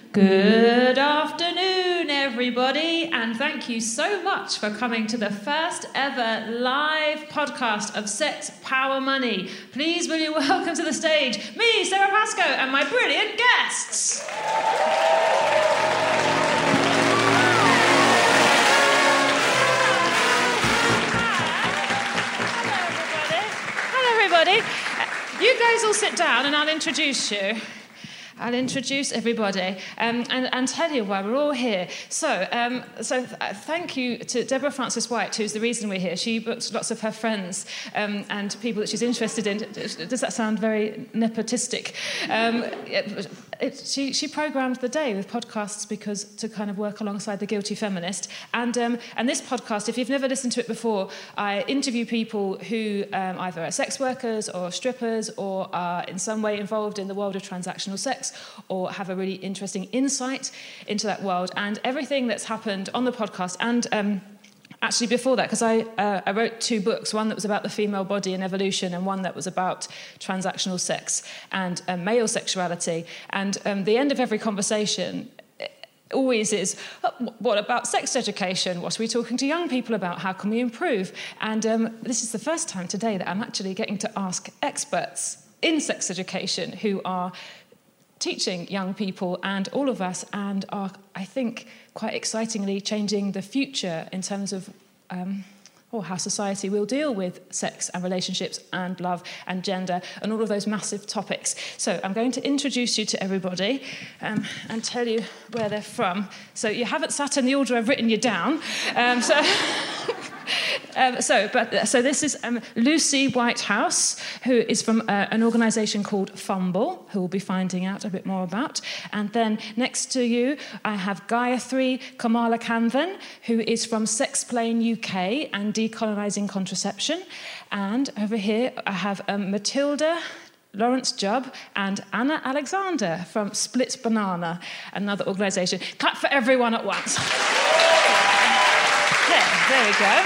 Good afternoon, everybody, and thank you so much for coming to the first ever live podcast of Sex, Power, Money. Please will you welcome to the stage me, Sarah Pascoe, and my brilliant guests. Hello, everybody. You guys all sit down and I'll introduce you. I'll introduce everybody and tell you why we're all here. So thank you to Deborah Frances-White, who's the reason we're here. She booked lots of her friends and people that she's interested in. Does that sound very nepotistic? She programmed the day with podcasts because to kind of work alongside the Guilty Feminist. And this podcast, if you've never listened to it before, I interview people who either are sex workers or strippers or are in some way involved in the world of transactional sex or have a really interesting insight into that world. And everything that's happened on the podcast and actually before that, because I wrote 2 books, one that was about the female body and evolution and one that was about transactional sex and male sexuality. And the end of every conversation always is, what about sex education? What are we talking to young people about? How can we improve? And this is the first time today that I'm actually getting to ask experts in sex education who are teaching young people and all of us and are, I think, quite excitingly changing the future in terms of how society will deal with sex and relationships and love and gender and all of those massive topics. So I'm going to introduce you to everybody and tell you where they're from. So you haven't sat in the order I've written you down. So this is Lucy Whitehouse, who is from an organisation called Fumble, who we'll be finding out a bit more about. And then next to you, I have Gayatri Kamalakanthan, who is from Sexplain UK and Decolonising Contraception. And over here, I have Matilda Lawrence Jubb and Anna Alexander from Split Banana, another organisation. Clap for everyone at once. There we go.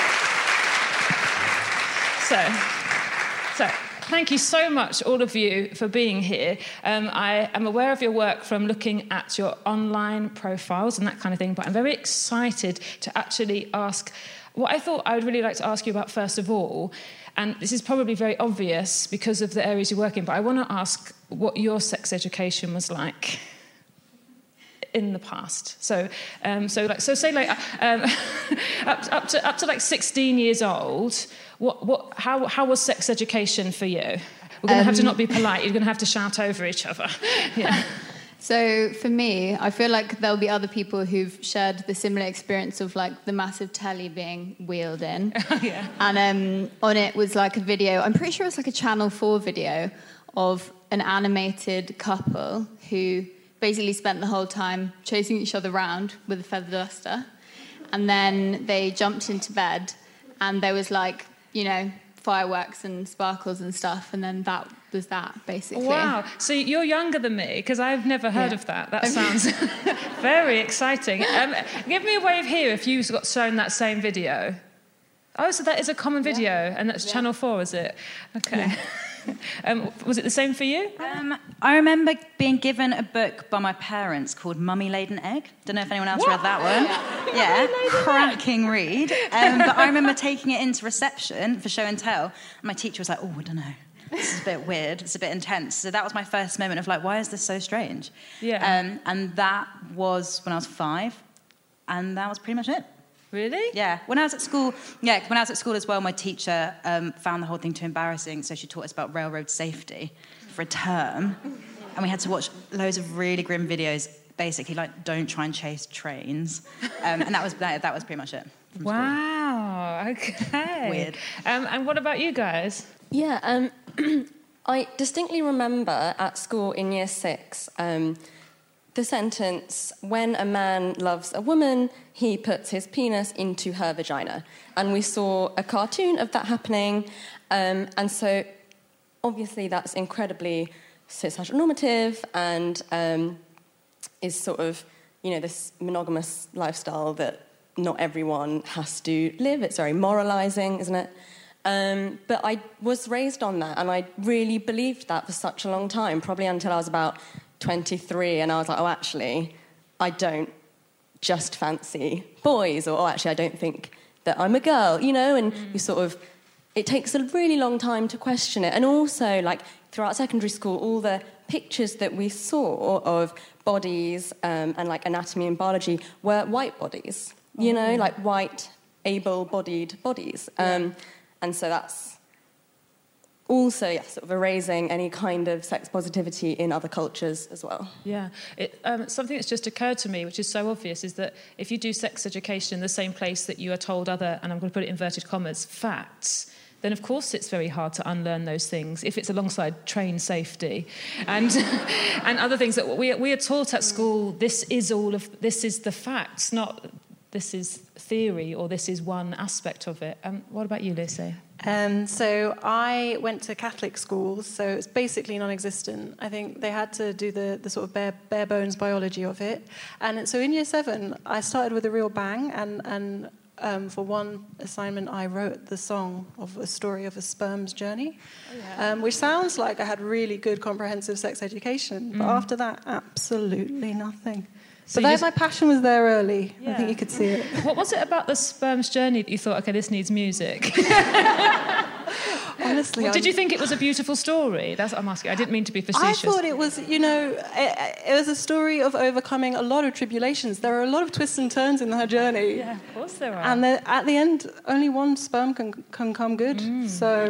So, thank you so much, all of you, for being here. I am aware of your work from looking at your online profiles and that kind of thing, but I'm very excited to actually ask what I thought I would really like to ask you about first of all, and this is probably very obvious because of the areas you work in, but I want to ask what your sex education was like in the past. So up to like 16 years old, how was sex education for you? We're going to have to not be polite. You're going to have to shout over each other. Yeah. So for me, I feel like there'll be other people who've shared the similar experience of like the massive telly being wheeled in. Yeah. And on it was like a video, I'm pretty sure it's like a Channel 4 video of an animated couple who basically spent the whole time chasing each other around with a feather duster. And then they jumped into bed and there was like, fireworks and sparkles and stuff. And then that was that, basically. Wow. So you're younger than me because I've never heard of that. That sounds very exciting. Give me a wave here if you got shown that same video. Oh, so that is a common video and that's Channel 4, is it? Okay. Yeah. Was it the same for you? I remember being given a book by my parents called Mummy Laid an Egg. Don't know if anyone else read that one. Yeah, cracking read. But I remember taking it into reception for show and tell. And my teacher was like, I don't know. This is a bit weird. It's a bit intense. So that was my first moment of like, why is this so strange? Yeah. And that was when I was 5. And that was pretty much it. Really? Yeah. When I was at school as well, my teacher found the whole thing too embarrassing, so she taught us about railroad safety for a term, and we had to watch loads of really grim videos, basically like don't try and chase trains, and that was pretty much it. Wow. Okay. Weird. And what about you guys? Yeah. I distinctly remember at school in year 6. The sentence, when a man loves a woman, he puts his penis into her vagina. And we saw a cartoon of that happening. And so, obviously, that's incredibly cis-heteronormative and is sort of, this monogamous lifestyle that not everyone has to live. It's very moralising, isn't it? But I was raised on that, and I really believed that for such a long time, probably until I was about 23, and I was like, oh, actually, I don't just fancy boys, or actually I don't think that I'm a girl, you know, and you sort of, it takes a really long time to question it. And also, like, throughout secondary school, all the pictures that we saw of bodies and, like, anatomy and biology were white bodies, you know, like white, able-bodied bodies. And so that's also sort of erasing any kind of sex positivity in other cultures as well. Yeah. Something that's just occurred to me, which is so obvious, is that if you do sex education in the same place that you are told other, and I'm going to put it in inverted commas, facts, then of course it's very hard to unlearn those things if it's alongside train safety and and other things that we are taught at school. This is the facts, not this is theory or this is one aspect of it. What about you, Lucy? So I went to Catholic schools, so it's basically non-existent. I think they had to do the sort of bare bones biology of it. And so in year 7, I started with a real bang, and for one assignment, I wrote the song of a story of a sperm's journey, which sounds like I had really good comprehensive sex education. But after that, absolutely nothing. So my passion was there early. Yeah. I think you could see it. What was it about the sperm's journey that you thought, okay, this needs music? Honestly, did you think it was a beautiful story? That's what I'm asking. I didn't mean to be facetious. I thought it was, it was a story of overcoming a lot of tribulations. There are a lot of twists and turns in her journey. Yeah, of course there are. And at the end, only one sperm can come good. So,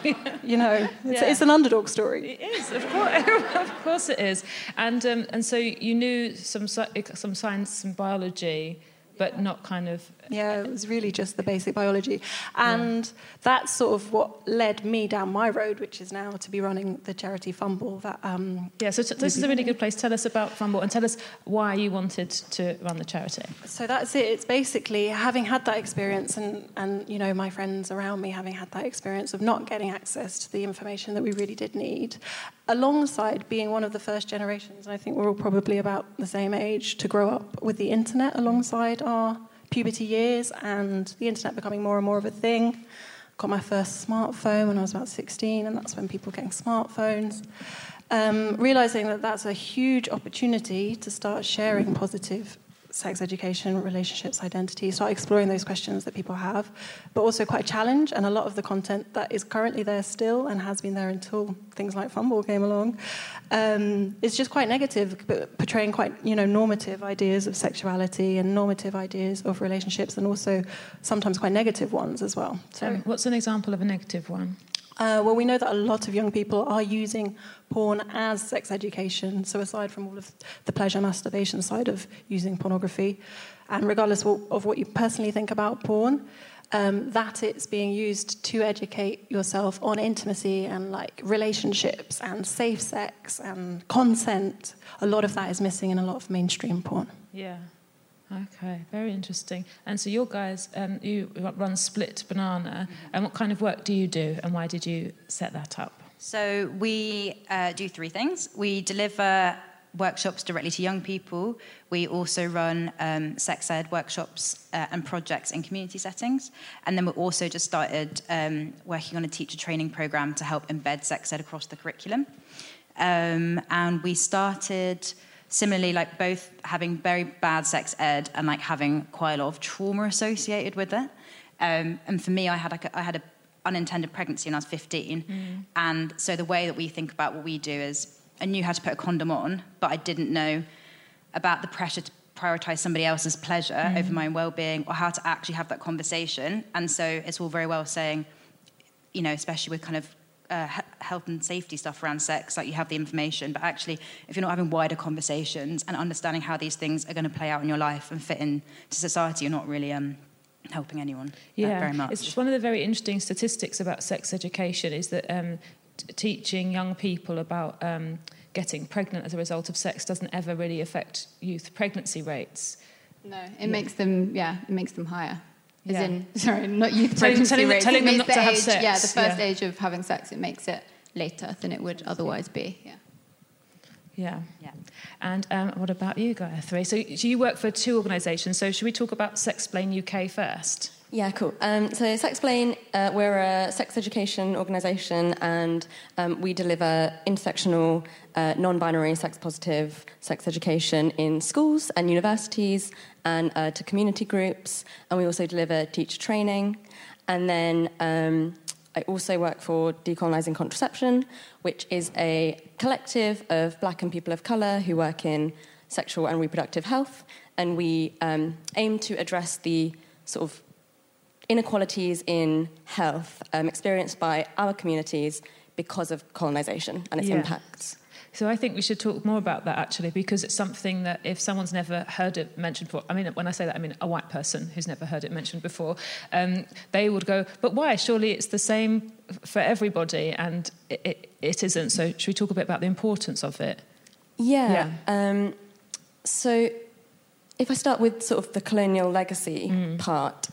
it's an underdog story. It is, of course. Of course it is. And so you knew some science and biology, but not kind of... Yeah, it was really just the basic biology. And that's sort of what led me down my road, which is now to be running the charity Fumble. So this is a really good place. Tell us about Fumble and tell us why you wanted to run the charity. So that's it. It's basically having had that experience and my friends around me having had that experience of not getting access to the information that we really did need, alongside being one of the first generations, and I think we're all probably about the same age, to grow up with the internet alongside our puberty years and the internet becoming more and more of a thing. Got my first smartphone when I was about 16, and that's when people were getting smartphones. Realising that that's a huge opportunity to start sharing positive sex education, relationships, identity, start exploring those questions that people have, but also quite a challenge. And a lot of the content that is currently there still and has been there until things like Fumble came along is just quite negative, but portraying quite normative ideas of sexuality and normative ideas of relationships, and also sometimes quite negative ones as well. So, what's an example of a negative one? Well, we know that a lot of young people are using porn as sex education. So aside from all of the pleasure masturbation side of using pornography, and regardless of what you personally think about porn, that it's being used to educate yourself on intimacy and like relationships and safe sex and consent. A lot of that is missing in a lot of mainstream porn. Yeah. Okay, very interesting. And so your guys, you run Split Banana, and what kind of work do you do, and why did you set that up? So we do 3 things. We deliver workshops directly to young people. We also run sex ed workshops and projects in community settings. And then we also just started working on a teacher training program to help embed sex ed across the curriculum. And we started... Similarly, like both having very bad sex ed and like having quite a lot of trauma associated with it. And for me, I had an unintended pregnancy when I was 15. And so the way that we think about what we do is, I knew how to put a condom on, but I didn't know about the pressure to prioritise somebody else's pleasure over my own well-being, or how to actually have that conversation. And so it's all very well saying, especially with kind of health and safety stuff around sex, like you have the information, but actually if you're not having wider conversations and understanding how these things are going to play out in your life and fit into society, you're not really helping anyone very much. It's one of the very interesting statistics about sex education is that teaching young people about getting pregnant as a result of sex doesn't ever really affect youth pregnancy rates. No, it makes them higher. Not youth pregnancy rates. Telling them not to have sex. Yeah, the first age of having sex, it makes it later than it would otherwise be. Yeah. And what about you, Gayathri? So you work for 2 organisations. So should we talk about Sexplain UK first? Yeah, cool. So Sexplain, we're a sex education organisation, and we deliver intersectional, non-binary, sex-positive sex education in schools and universities and to community groups. And we also deliver teacher training. And then I also work for Decolonising Contraception, which is a collective of Black and people of colour who work in sexual and reproductive health. And we aim to address the sort of inequalities in health experienced by our communities because of colonisation and its impacts. So I think we should talk more about that, actually, because it's something that if someone's never heard it mentioned before, I mean, when I say that, I mean a white person who's never heard it mentioned before, they would go, but why? Surely it's the same for everybody, and it isn't. So should we talk a bit about the importance of it? Yeah. So if I start with sort of the colonial legacy part,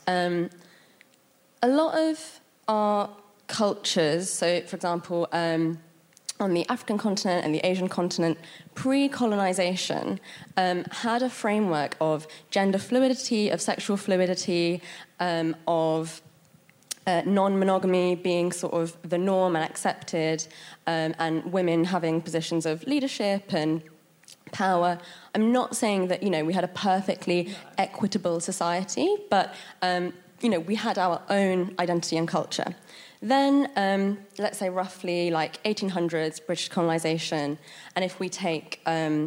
a lot of our cultures, so for example, on the African continent and the Asian continent, pre-colonisation had a framework of gender fluidity, of sexual fluidity, of non-monogamy being sort of the norm and accepted, and women having positions of leadership and power. I'm not saying that, we had a perfectly equitable society, but, we had our own identity and culture. Then, let's say roughly like 1800s, British colonisation, and if we take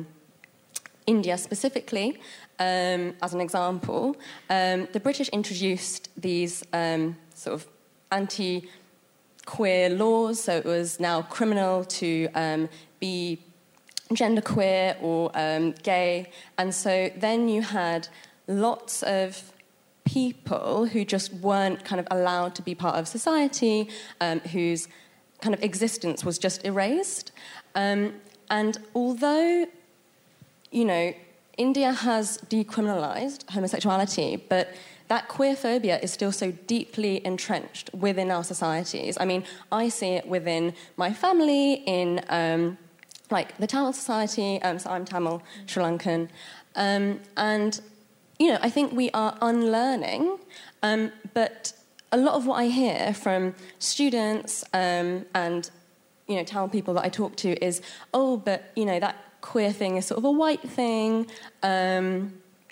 India specifically as an example, the British introduced these sort of anti-queer laws, so it was now criminal to be genderqueer or gay, and so then you had lots of people who just weren't kind of allowed to be part of society, whose kind of existence was just erased. And although, India has decriminalised homosexuality, but that queerphobia is still so deeply entrenched within our societies. I mean, I see it within my family, in like the Tamil society, so I'm Tamil, Sri Lankan, and I think we are unlearning, but a lot of what I hear from students and, Tamil people that I talk to is, but, that queer thing is sort of a white thing, and,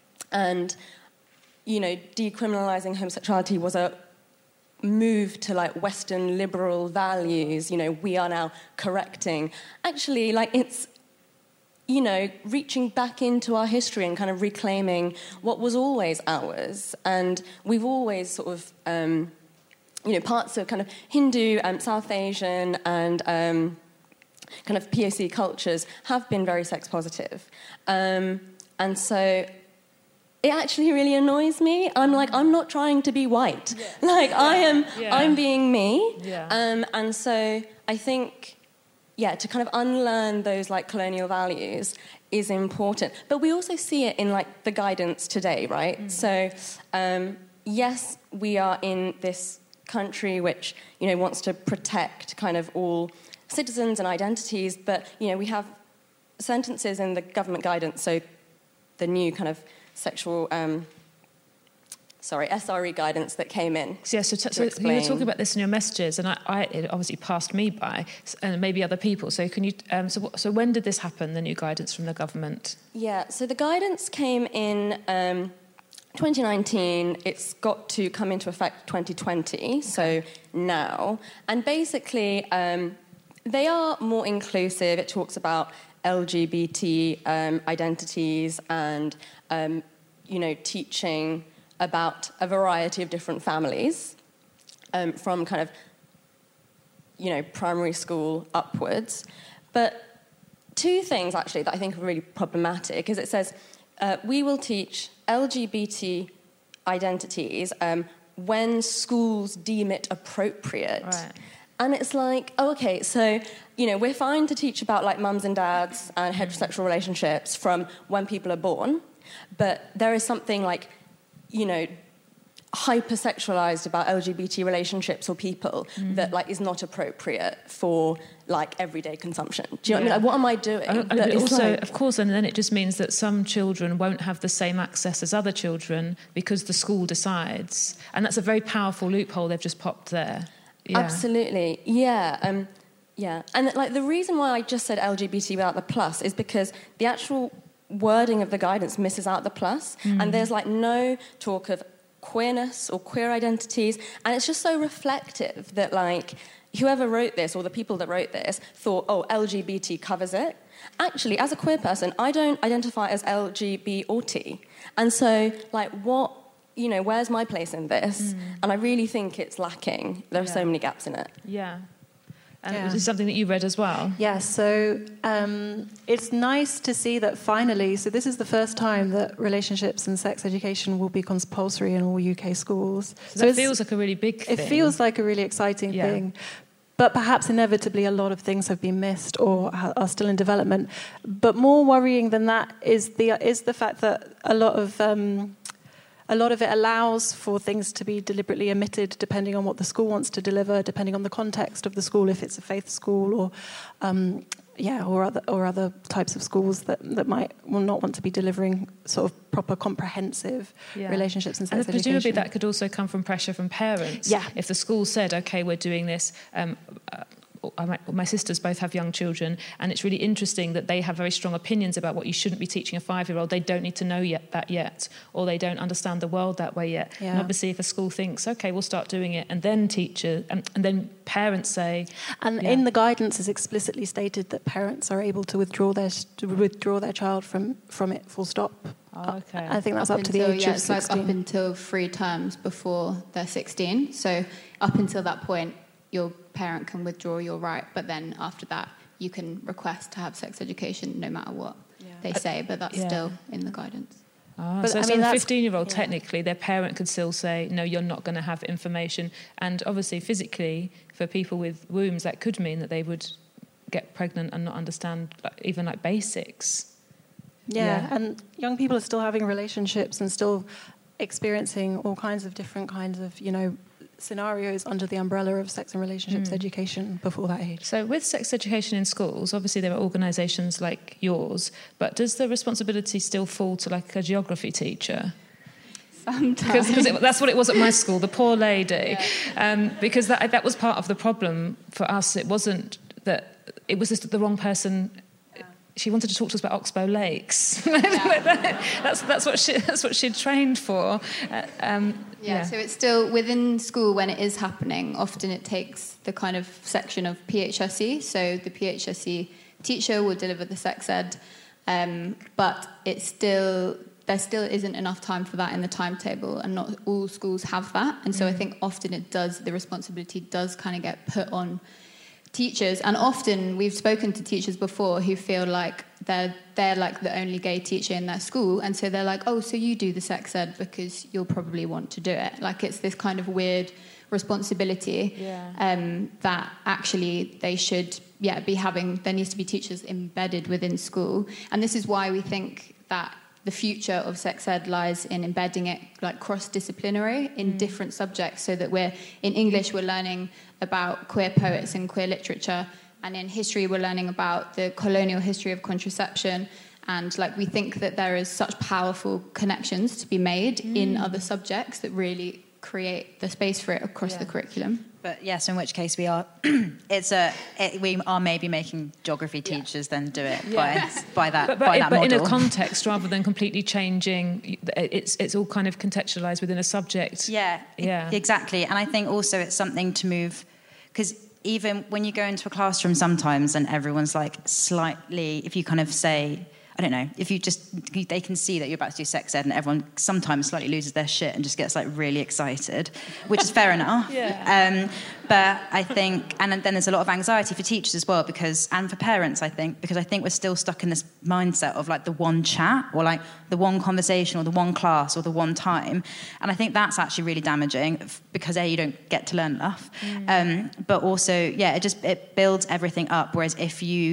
decriminalising homosexuality was a move to, like, Western liberal values, we are now correcting. Actually, like, it's reaching back into our history and kind of reclaiming what was always ours. And we've always sort of, parts of kind of Hindu, South Asian and kind of POC cultures have been very sex positive. And so it actually really annoys me. I'm like, I'm not trying to be white. Yeah. Like, I'm being me. Yeah. And so I think... to kind of unlearn those, like, colonial values is important. But we also see it in, like, the guidance today, right? So, yes, we are in this country which, wants to protect kind of all citizens and identities, but, we have sentences in the government guidance, so the new kind of sexual... SRE guidance that came in. So you were talking about this in your messages, and it obviously passed me by, and maybe other people. So can you? So when did this happen? The new guidance from the government? Yeah. So the guidance came in 2019. It's got to come into effect 2020. So now, and basically, they are more inclusive. It talks about LGBT identities and teaching about a variety of different families, from kind of, primary school upwards. But two things, actually, that I think are really problematic is it says, we will teach LGBT identities when schools deem it appropriate. Right. And it's like, okay, so, we're fine to teach about, like, mums and dads and heterosexual relationships from when people are born, but there is something, like, hypersexualized about LGBT relationships or people that like is not appropriate for like everyday consumption. Do you know what I mean? Like, what am I doing? But also, of course, and then it just means that some children won't have the same access as other children because the school decides, and that's a very powerful loophole they've just popped there. Yeah. Absolutely, yeah. Yeah, and like the reason why I just said LGBT without the plus is because the actual wording of the guidance misses out the plus, and there's like no talk of queerness or queer identities, and it's just so reflective that like whoever wrote this or the people that wrote this thought, oh, LGBT covers it. Actually, as a queer person, I don't identify as LGBT or T, and so like what, you know, where's my place in this? And I really think it's lacking. There are so many gaps in it. Yeah. And was it something that you read as well? Yeah, so it's nice to see that finally, so this is the first time that relationships and sex education will be compulsory in all UK schools. So it feels like a really big thing. It feels like a really exciting thing. But perhaps inevitably a lot of things have been missed or are still in development. But more worrying than that is the fact that a lot of it allows for things to be deliberately omitted depending on what the school wants to deliver, depending on the context of the school, if it's a faith school or other types of schools that will not want to be delivering sort of proper comprehensive relationships and sex education. And presumably that could also come from pressure from parents. Yeah. If the school said, okay, we're doing this, my sisters both have young children, and it's really interesting that they have very strong opinions about what you shouldn't be teaching a 5-year-old. They don't need to know that yet, or they don't understand the world that way yet. Yeah. And obviously if a school thinks, okay, we'll start doing it, and then teachers and then parents say... And in the guidance is explicitly stated that parents are able to withdraw their child from it, full stop. Oh, okay. I think that's up to the age of 16. It's like up until 3 terms before they're 16. So up until that point, your parent can withdraw your right, but then after that you can request to have sex education no matter what they say, but that's still in the guidance. But so a 15-year-old, technically, their parent could still say, no, you're not going to have information. And obviously, physically, for people with wombs, that could mean that they would get pregnant and not understand even like basics. Yeah, and young people are still having relationships and still experiencing all kinds of different kinds of, you know, scenarios under the umbrella of sex and relationships education before that age. So with sex education in schools, obviously there are organisations like yours, but does the responsibility still fall to like a geography teacher? Sometimes. Because that's what it was at my school, the poor lady. Because that was part of the problem for us. It wasn't that, it was just the wrong person. She wanted to talk to us about Oxbow Lakes. That's what she'd trained for. So it's still within school when it is happening. Often it takes the kind of section of PHSE. So the PHSE teacher will deliver the sex ed, but there still isn't enough time for that in the timetable, and not all schools have that. And so I think often the responsibility does kind of get put on teachers, and often we've spoken to teachers before who feel like they're like the only gay teacher in their school, and so they're like, oh, so you do the sex ed because you'll probably want to do it. Like it's this kind of weird responsibility that actually they should be having. There needs to be teachers embedded within school, and this is why we think that the future of sex ed lies in embedding it like cross-disciplinary in different subjects, so that in English we're learning about queer poets and queer literature, and in history we're learning about the colonial history of contraception, and like we think that there is such powerful connections to be made in other subjects that really create the space for it across the curriculum. But yes, in which case we are we are maybe making geography teachers then do it by that model. But in a context rather than completely changing, it's all kind of contextualised within a subject. Yeah, exactly. And I think also it's something to move, because even when you go into a classroom sometimes and everyone's like slightly, if you kind of say, I don't know, they can see that you're about to do sex ed, and everyone sometimes slightly loses their shit and just gets like really excited, which is fair enough. But I think, and then there's a lot of anxiety for teachers as well, and for parents, I think, because I think we're still stuck in this mindset of like the one chat, or like the one conversation, or the one class, or the one time. And I think that's actually really damaging, because you don't get to learn enough. But also, it builds everything up. Whereas if you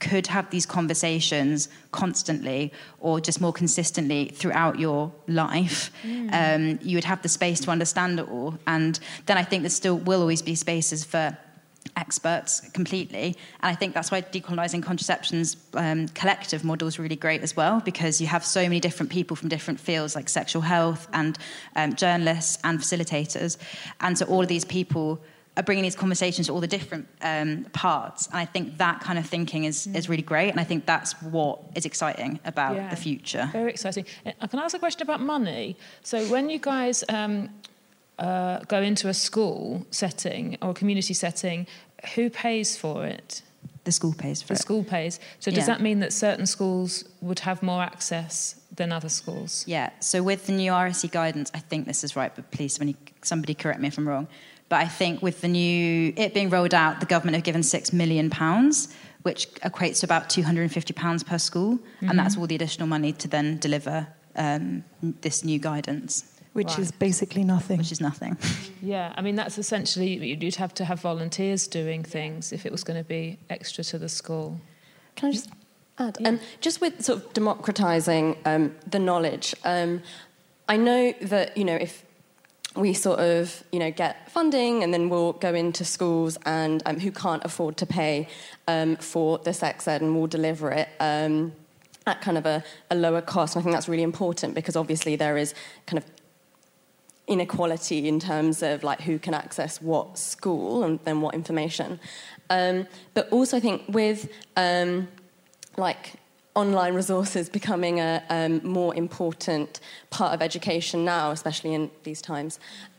could have these conversations constantly or just more consistently throughout your life, you would have the space to understand it all. And then I think there still will always be spaces for experts completely. And I think that's why Decolonising Contraception's collective model is really great as well, because you have so many different people from different fields like sexual health and journalists and facilitators. And so all of these people are bringing these conversations to all the different parts. And I think that kind of thinking is really great. And I think that's what is exciting about the future. Very exciting. Can I ask a question about money? So when you guys go into a school setting or a community setting, who pays for it? The school pays for it. The school pays. So does that mean that certain schools would have more access than other schools? Yeah. So with the new RSE guidance, I think this is right, but please, somebody correct me if I'm wrong. But I think with it being rolled out, the government have given £6 million, which equates to about £250 per school. And that's all the additional money to then deliver this new guidance. Which is basically nothing. Which is nothing. Yeah, I mean, that's essentially, you'd have to have volunteers doing things if it was going to be extra to the school. Can I just add? Yeah. Just with sort of democratising the knowledge, I know that, if we sort of, get funding and then we'll go into schools and who can't afford to pay for the sex ed and we'll deliver it at kind of a lower cost. And I think that's really important because obviously there is kind of inequality in terms of like who can access what school and then what information. But also I think with like online resources becoming a more important part of education now, especially in these times,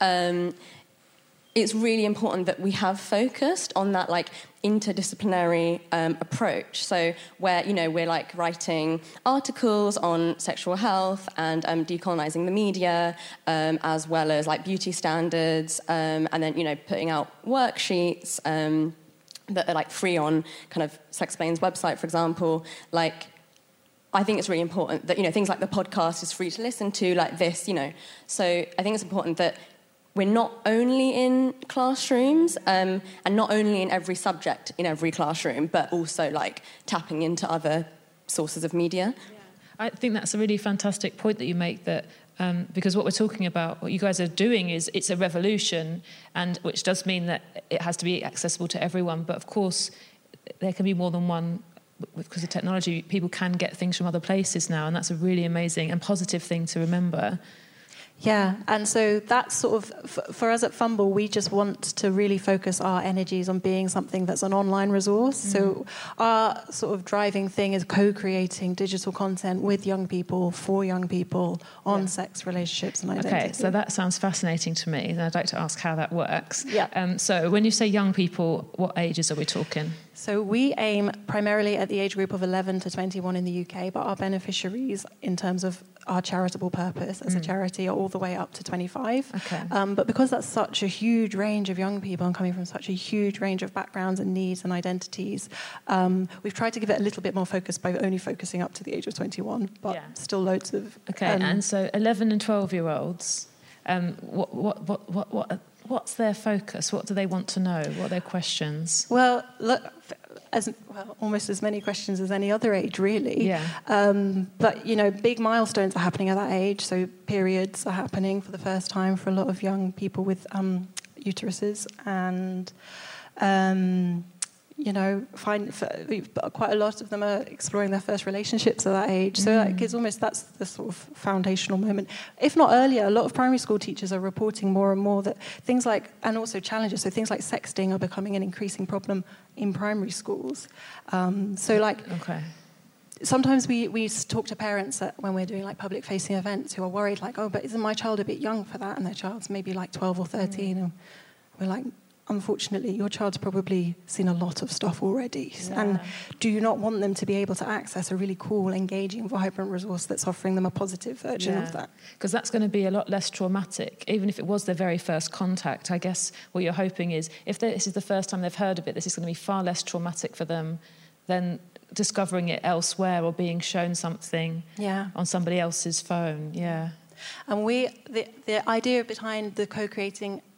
it's really important that we have focused on that like interdisciplinary approach. So where, we're like writing articles on sexual health and decolonising the media, as well as like beauty standards, and then, putting out worksheets that are like free on kind of Sexplain's website, for example. Like, I think it's really important that, things like the podcast is free to listen to, like this, So I think it's important that we're not only in classrooms and not only in every subject in every classroom, but also like tapping into other sources of media. Yeah. I think that's a really fantastic point that you make, that because what we're talking about, what you guys are doing is it's a revolution, and which does mean that it has to be accessible to everyone. But of course, there can be more than one. Because of technology, people can get things from other places now, and that's a really amazing and positive thing to remember. Yeah, and so that's sort of, for us at Fumble, we just want to really focus our energies on being something that's an online resource. So our sort of driving thing is co-creating digital content with young people, for young people, on sex, relationships and identity. Okay, so that sounds fascinating to me, and I'd like to ask how that works. Yeah. So when you say young people, what ages are we talking? So we aim primarily at the age group of 11 to 21 in the UK, but our beneficiaries in terms of our charitable purpose as a charity are all the way up to 25. Okay. But because that's such a huge range of young people and coming from such a huge range of backgrounds and needs and identities, we've tried to give it a little bit more focus by only focusing up to the age of 21, but still loads of... Okay, and so 11 and 12-year-olds, what's their focus? What do they want to know? What are their questions? Well, look, almost as many questions as any other age, really. Yeah. But, big milestones are happening at that age. So periods are happening for the first time for a lot of young people with uteruses. And, quite a lot of them are exploring their first relationships at that age. So that's the sort of foundational moment. If not earlier, a lot of primary school teachers are reporting more and more that things like, and also challenges, so things like sexting are becoming an increasing problem in primary schools. Sometimes we talk to parents when we're doing like public-facing events who are worried, like, oh, but isn't my child a bit young for that? And their child's maybe like 12 or 13. And we're like, unfortunately, your child's probably seen a lot of stuff already. Yeah. And do you not want them to be able to access a really cool, engaging, vibrant resource that's offering them a positive version of that? Because that's going to be a lot less traumatic. Even if it was their very first contact, I guess what you're hoping is, if this is the first time they've heard of it, this is going to be far less traumatic for them than discovering it elsewhere or being shown something on somebody else's phone. Yeah. And the idea behind the co-creating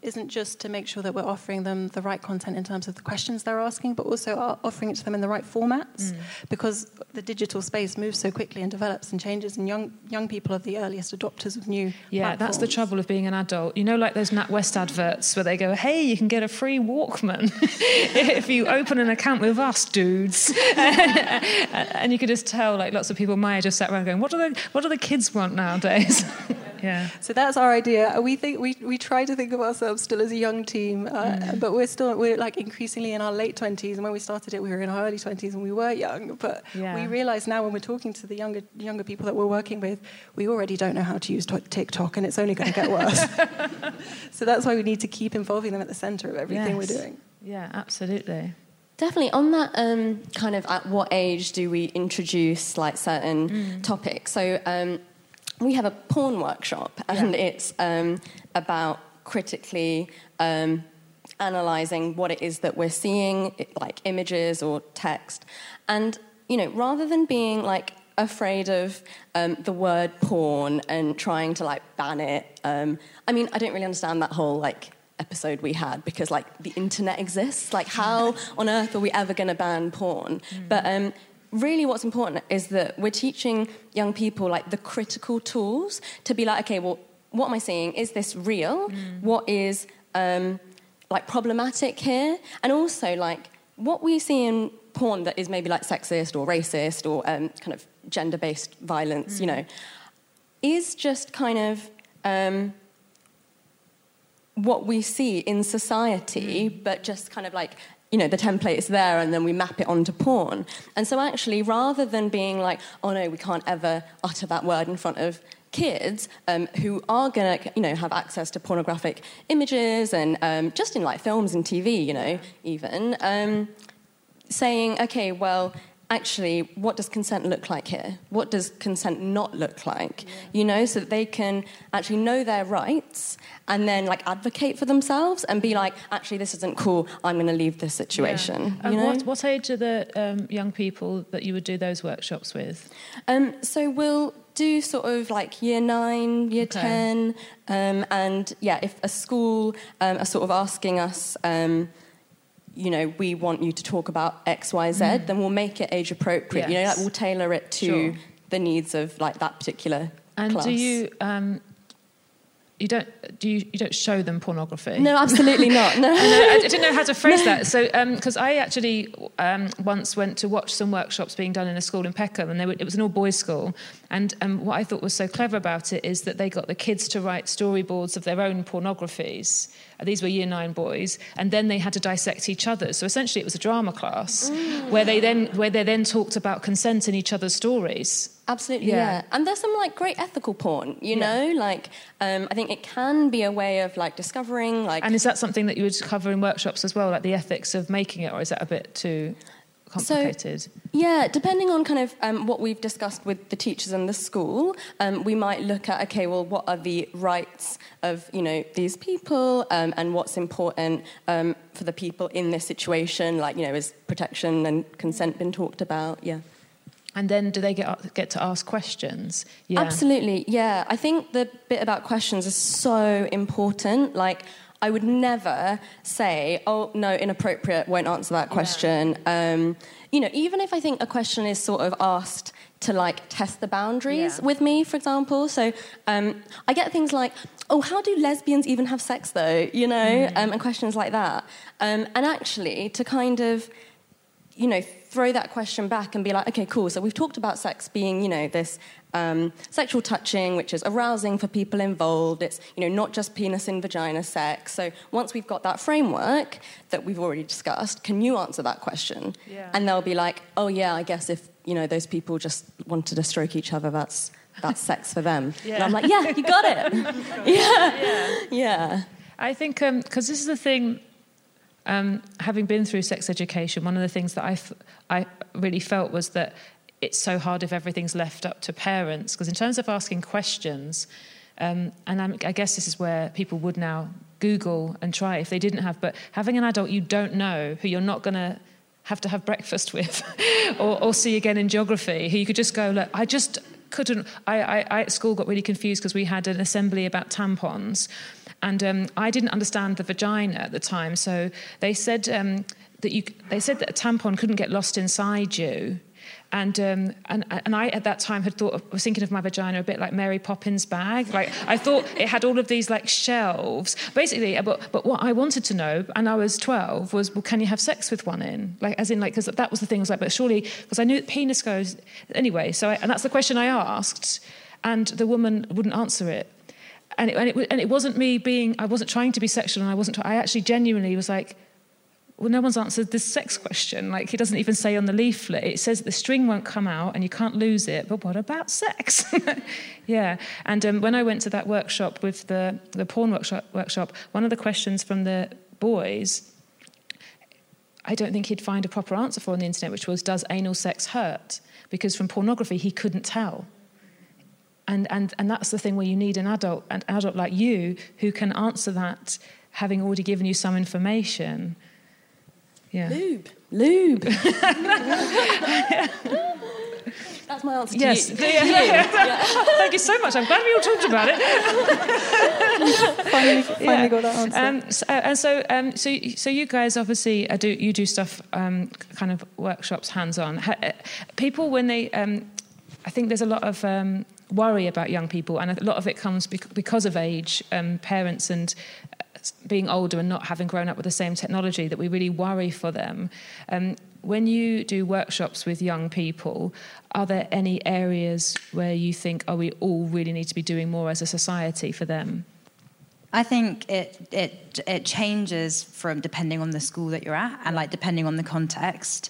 isn't just to make sure that we're offering them the right content in terms of the questions they're asking, but also offering it to them in the right formats, because the digital space moves so quickly and develops and changes, and young people are the earliest adopters of new platforms. That's the trouble of being an adult. You know, like those NatWest adverts where they go, hey, you can get a free Walkman if you open an account with us, dudes. And you could just tell, like, lots of people my age just sat around going, what do the kids want nowadays? Yeah. So that's our idea. We try to think of ourselves still as a young team, but we're like increasingly in our late 20s, and when we started it, we were in our early 20s, and we were young. But we realise now, when we're talking to the younger people that we're working with, we already don't know how to use TikTok, and it's only going to get worse. So that's why we need to keep involving them at the centre of everything we're doing. Yeah, absolutely. Definitely. On that kind of at what age do we introduce like certain topics? So we have a porn workshop, and it's about critically analysing what it is that we're seeing, like images or text. And, you know, rather than being like afraid of the word porn and trying to like ban it, I mean, I don't really understand that whole like episode we had, because like the internet exists. Like, how on earth are we ever going to ban porn? But really what's important is that we're teaching young people like the critical tools to be like, okay, well, what am I seeing? Is this real? What is like problematic here? And also like what we see in porn that is maybe like sexist or racist or kind of gender-based violence, you know, is just kind of what we see in society, but just kind of like, you know, the template is there and then we map it onto porn. And so actually, rather than being like, oh no, we can't ever utter that word in front of kids who are going to, you know, have access to pornographic images and just in like films and TV, you know, even, saying, okay, well, actually, what does consent look like here? What does consent not look like? You know, so that they can actually know their rights and then like advocate for themselves and be like, actually, this isn't cool, I'm going to leave this situation. And you know? what age are the young people that you would do those workshops with? So we'll do sort of like year 9, year 10, and yeah, if a school are sort of asking us, you know, we want you to talk about X, Y, Z, then we'll make it age appropriate. You know, like we'll tailor it to the needs of like that particular class. And do you you don't show them pornography? No, absolutely not. No. I didn't know how to phrase that. So, because I actually once went to watch some workshops being done in a school in Peckham, and it was an all-boys school. And what I thought was so clever about it is that they got the kids to write storyboards of their own pornographies. These were year 9 boys, and then they had to dissect each other's. So essentially, it was a drama class where they then talked about consent in each other's stories. Absolutely, yeah. And there's some like great ethical porn, you know, like I think it can be a way of like discovering like. And is that something that you would cover in workshops as well, like the ethics of making it, or is that a bit too complicated? So, yeah, depending on kind of what we've discussed with the teachers in the school, we might look at, okay, well, what are the rights of, you know, these people and what's important for the people in this situation, like, you know, is protection and consent been talked about? Yeah. And then do they get to ask questions? Yeah. Absolutely, yeah. I think the bit about questions is so important. Like, I would never say, oh, no, inappropriate, won't answer that question. You know, even if I think a question is sort of asked to, like, test the boundaries with me, for example. So I get things like, oh, how do lesbians even have sex, though? You know, and questions like that. And actually, to kind of, you know, throw that question back and be like, okay, cool, so we've talked about sex being, you know, this sexual touching, which is arousing for people involved. It's, you know, not just penis and vagina sex. So once we've got that framework that we've already discussed, can you answer that question? Yeah. And they'll be like, oh, yeah, I guess if, you know, those people just wanted to stroke each other, that's sex for them. Yeah. And I'm like, yeah, you got it. Yeah. I think, because this is the thing, having been through sex education, one of the things that I really felt was that it's so hard if everything's left up to parents. Because in terms of asking questions, and I guess this is where people would now Google and try if they didn't have, but having an adult you don't know, who you're not going to have breakfast with or see again in geography, who you could just go, look, I just couldn't. I at school got really confused because we had an assembly about tampons, and I didn't understand the vagina at the time. So they said that a tampon couldn't get lost inside you. And I at that time was thinking of my vagina a bit like Mary Poppins' bag. Like I thought it had all of these like shelves, basically. But what I wanted to know, and I was 12, was, well, can you have sex with one in? Like as in like, because that was the thing. I was like, but surely, because I knew that penis goes anyway. And that's the question I asked, and the woman wouldn't answer it. And it wasn't me being. I wasn't trying to be sexual, and I wasn't. I actually genuinely was like, well, no one's answered this sex question. Like, he doesn't even say on the leaflet. It says the string won't come out and you can't lose it. But what about sex? Yeah. And when I went to that workshop with the porn workshop, one of the questions from the boys, I don't think he'd find a proper answer for on the internet, which was, does anal sex hurt? Because from pornography, he couldn't tell. And that's the thing where you need an adult like you who can answer that, having already given you some information. Yeah. Lube. That's my answer to yes. you. Yeah. Thank you so much. I'm glad we all talked about it. finally got that answer. So you guys obviously do stuff, kind of workshops, hands-on. People, when they, I think there's a lot of worry about young people, and a lot of it comes because of age, parents and being older and not having grown up with the same technology, that we really worry for them. When you do workshops with young people, are there any areas where you think, we all really need to be doing more as a society for them? I think it changes from depending on the school that you're at and like depending on the context.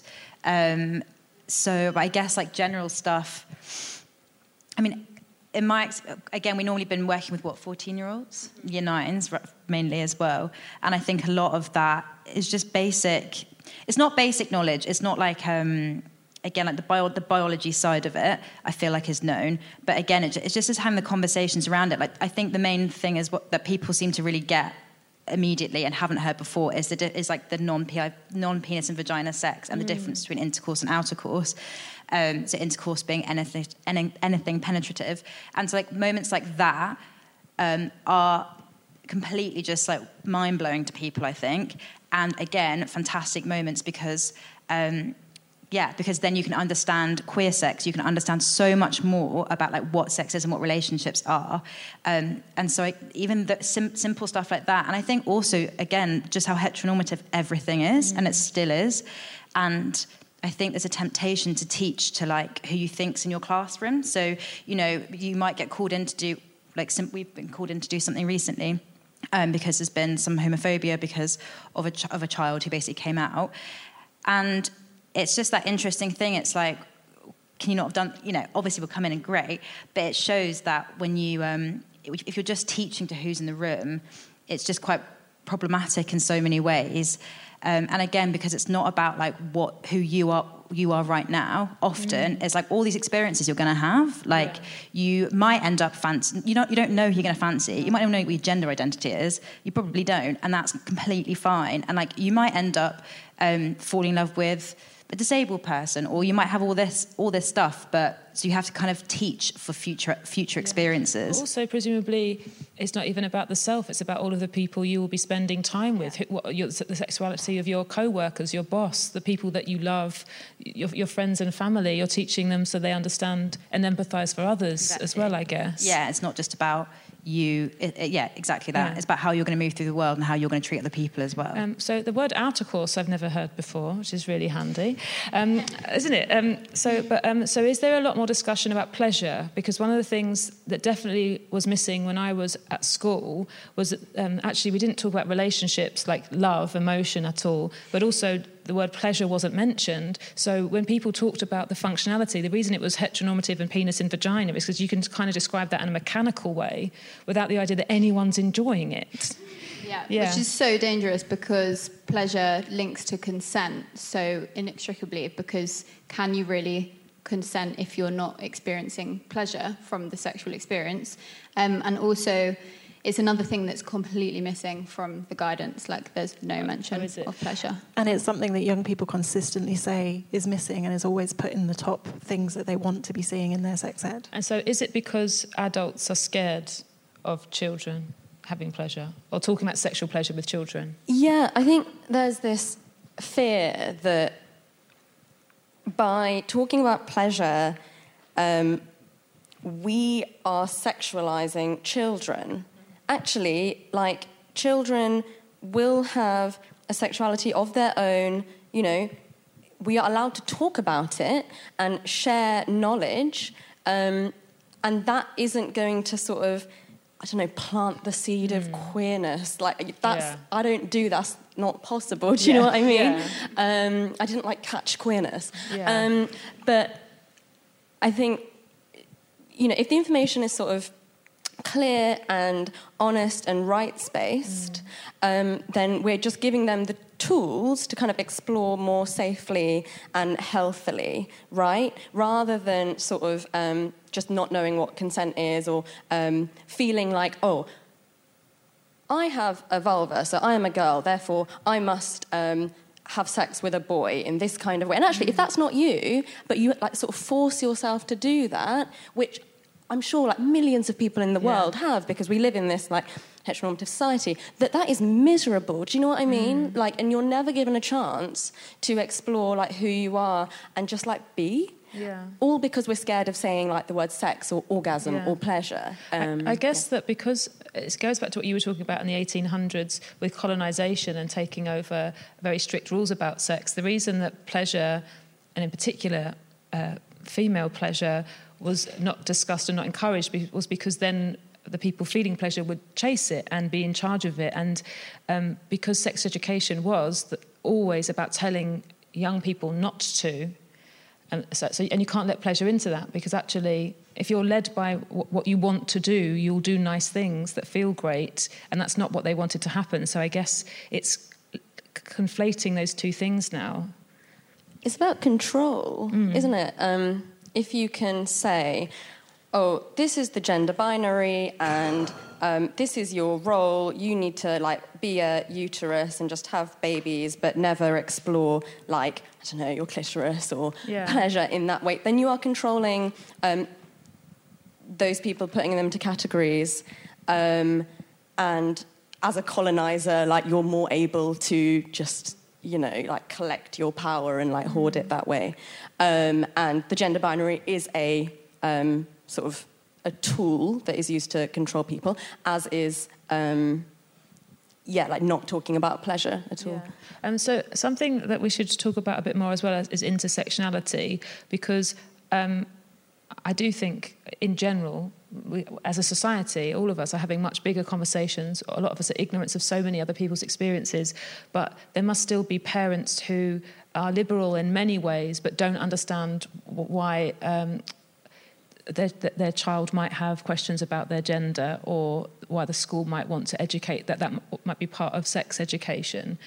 So I guess like general stuff, I mean, again, we've normally been working with 14-year-olds, year 9s mainly as well. And I think a lot of that is just basic. It's not basic knowledge. It's not like, again, like the biology side of it, I feel like is known. But again, it's just having the conversations around it. Like, I think the main thing is that people seem to really get immediately and haven't heard before is like the non-penis and vagina sex and the difference between intercourse and outer course. So intercourse being anything penetrative. And so like moments like that are completely just like mind-blowing to people, I think. And again, fantastic moments because because then you can understand queer sex, you can understand so much more about like what sex is and what relationships are. And so even the simple stuff like that. And I think also, again, just how heteronormative everything is, and it still is. And I think there's a temptation to teach to like who you think's in your classroom. So, you might get called in to do, we've been called in to do something recently because there's been some homophobia because of a child who basically came out. And it's just that interesting thing. It's like, can you not have done, obviously we'll come in and great, but it shows that when you, if you're just teaching to who's in the room, it's just quite problematic in so many ways. And again, because it's not about like who you are right now. Often it's like all these experiences you're going to have. Like you might end up fancy. You don't know who you're going to fancy. You might not know what your gender identity is. You probably don't, and that's completely fine. And like you might end up falling in love with a disabled person, or you might have all this stuff, but so you have to kind of teach for future experiences. Also, presumably, it's not even about the self; it's about all of the people you will be spending time with, the sexuality of your co-workers, your boss, the people that you love, your friends and family. You're teaching them so they understand and empathise for others as well, I guess. Yeah, it's not just about you. Exactly that. Yeah. It's about how you're going to move through the world and how you're going to treat other people as well. So the word outer course I've never heard before, which is really handy, isn't it? So is there a lot more discussion about pleasure? Because one of the things that definitely was missing when I was at school was that, actually we didn't talk about relationships like love, emotion at all, but also the word pleasure wasn't mentioned. So when people talked about the functionality, the reason it was heteronormative and penis and vagina is because you can kind of describe that in a mechanical way without the idea that anyone's enjoying it. Yeah, which is so dangerous because pleasure links to consent so inextricably, because can you really consent if you're not experiencing pleasure from the sexual experience? And also, it's another thing that's completely missing from the guidance. Like, there's no mention of pleasure. And it's something that young people consistently say is missing and is always put in the top things that they want to be seeing in their sex ed. And so is it because adults are scared of children having pleasure or talking about sexual pleasure with children? Yeah, I think there's this fear that by talking about pleasure, we are sexualizing children. Actually, like, children will have a sexuality of their own. You know, we are allowed to talk about it and share knowledge, and that isn't going to sort of, I don't know, plant the seed of queerness. Like, that's, I don't do, that's not possible. Do you know what I mean? Yeah. I didn't, like, catch queerness. Yeah. But I think, you know, if the information is sort of clear and honest and rights-based, then we're just giving them the tools to kind of explore more safely and healthily, right? Rather than sort of just not knowing what consent is, or feeling like, oh, I have a vulva, so I am a girl, therefore I must have sex with a boy in this kind of way. And actually, if that's not you, but you like sort of force yourself to do that, which I'm sure like millions of people in the world have, because we live in this like heteronormative society, that is miserable. Do you know what I mean? Like, and you're never given a chance to explore like who you are and just like be. Yeah. All because we're scared of saying like the word sex or orgasm or pleasure. I guess that because it goes back to what you were talking about in the 1800s with colonisation and taking over very strict rules about sex. The reason that pleasure, and in particular female pleasure, was not discussed and not encouraged was because then the people feeling pleasure would chase it and be in charge of it. And because sex education was always about telling young people not to, and you can't let pleasure into that, because actually if you're led by what you want to do, you'll do nice things that feel great, and that's not what they wanted to happen. So I guess it's conflating those two things now. It's about control, isn't it? If you can say, oh, this is the gender binary and this is your role, you need to like be a uterus and just have babies but never explore like, I don't know, your clitoris or pleasure in that way, then you are controlling those people, putting them into categories, and as a colonizer, like, you're more able to just, you know, like collect your power and like hoard it that way. And the gender binary is a sort of a tool that is used to control people, as is, like not talking about pleasure at all. And so something that we should talk about a bit more as well is intersectionality, because I do think in general, as a society, all of us are having much bigger conversations. A lot of us are ignorant of so many other people's experiences, but there must still be parents who are liberal in many ways but don't understand why their child might have questions about their gender, or why the school might want to educate that might be part of sex education.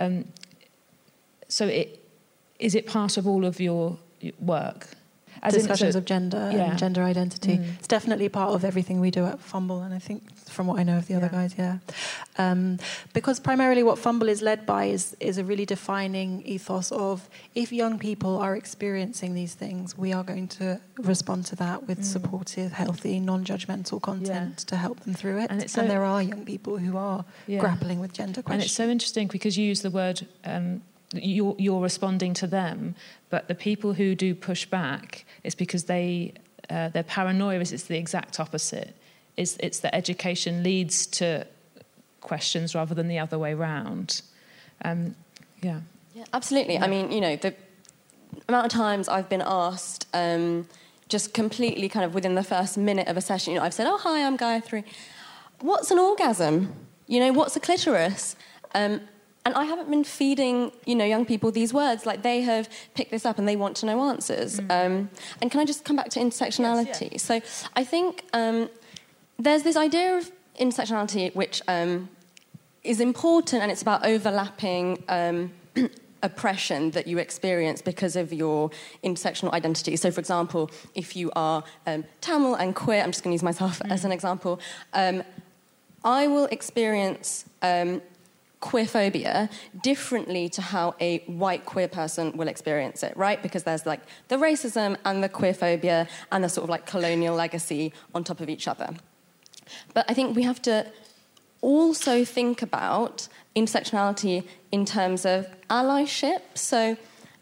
So is it part of all of your work? Discussions of gender and gender identity. It's definitely part of everything we do at Fumble, and I think from what I know of the other guys, because primarily what Fumble is led by is a really defining ethos of, if young people are experiencing these things, we are going to respond to that with supportive, healthy, non-judgmental content to help them through it. And there are young people who are grappling with gender questions. And it's so interesting because you use the word you're responding to them, but the people who do push back, it's because their paranoia is it's the exact opposite. It's that education leads to questions rather than the other way round. Yeah, absolutely. I mean, you know, the amount of times I've been asked, just completely kind of within the first minute of a session, you know, I've said, oh, hi, I'm Gayatri. What's an orgasm? You know, what's a clitoris? And I haven't been feeding, you know, young people these words. Like, they have picked this up and they want to know answers. And can I just come back to intersectionality? Yes. So I think there's this idea of intersectionality which is important, and it's about overlapping oppression that you experience because of your intersectional identity. So, for example, if you are Tamil and queer, I'm just going to use myself as an example, I will experience queerphobia differently to how a white queer person will experience it, right? Because there's like the racism and the queerphobia and the sort of like colonial legacy on top of each other. But I think we have to also think about intersectionality in terms of allyship. So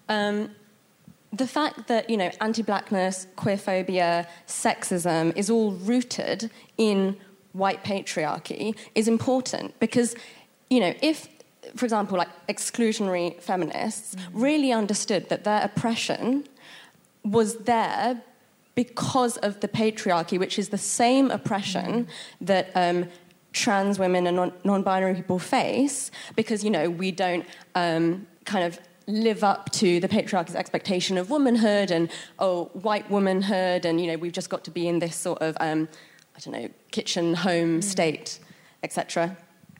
the fact that, you know, anti-blackness, queerphobia, sexism is all rooted in white patriarchy is important because, you know, if, for example, like exclusionary feminists really understood that their oppression was there because of the patriarchy, which is the same oppression that trans women and non-binary people face, because, you know, we don't kind of live up to the patriarchy's expectation of womanhood and, white womanhood, and, you know, we've just got to be in this sort of, I don't know, kitchen, home state, etc.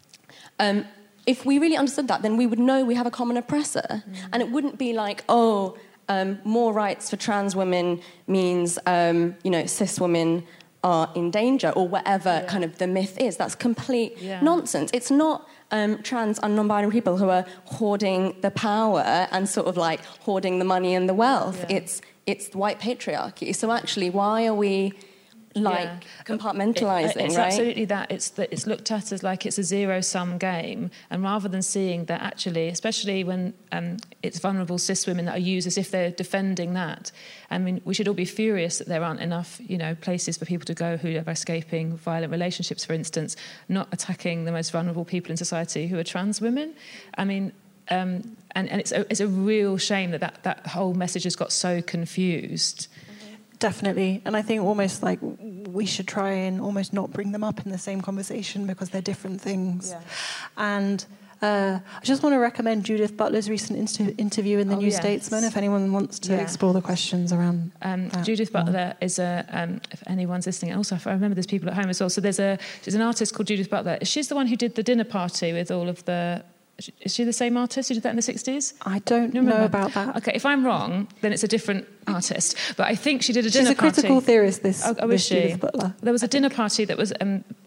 If we really understood that, then we would know we have a common oppressor. And it wouldn't be like, more rights for trans women means, you know, cis women are in danger, or whatever kind of the myth is. That's complete nonsense. It's not trans and non-binary people who are hoarding the power and sort of like hoarding the money and the wealth. It's white patriarchy. So actually, why are we compartmentalising, it's right? Absolutely that. It's looked at as like it's a zero-sum game, and rather than seeing that actually, especially when it's vulnerable cis women that are used as if they're defending that, I mean, we should all be furious that there aren't enough, you know, places for people to go who are escaping violent relationships, for instance, not attacking the most vulnerable people in society who are trans women. I mean, and it's a real shame that whole message has got so confused. Definitely. And I think almost like we should try and almost not bring them up in the same conversation because they're different things. Yeah. And I just want to recommend Judith Butler's recent interview in the New Statesman if anyone wants to explore the questions around that. Judith Butler is if anyone's listening. Also, I remember there's people at home as well. So there's an artist called Judith Butler. She's the one who did the dinner party with all of the... Is she the same artist who did that in the 60s? I don't know about that. Okay, if I'm wrong, then it's a different artist. But I think she did a dinner party. She's a critical theorist, this is she? Judith Butler. There was a dinner party that was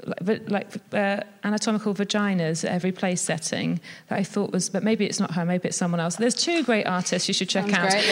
anatomical vaginas at every place setting that I thought was... But maybe it's not her, maybe it's someone else. There's two great artists you should check out. Great,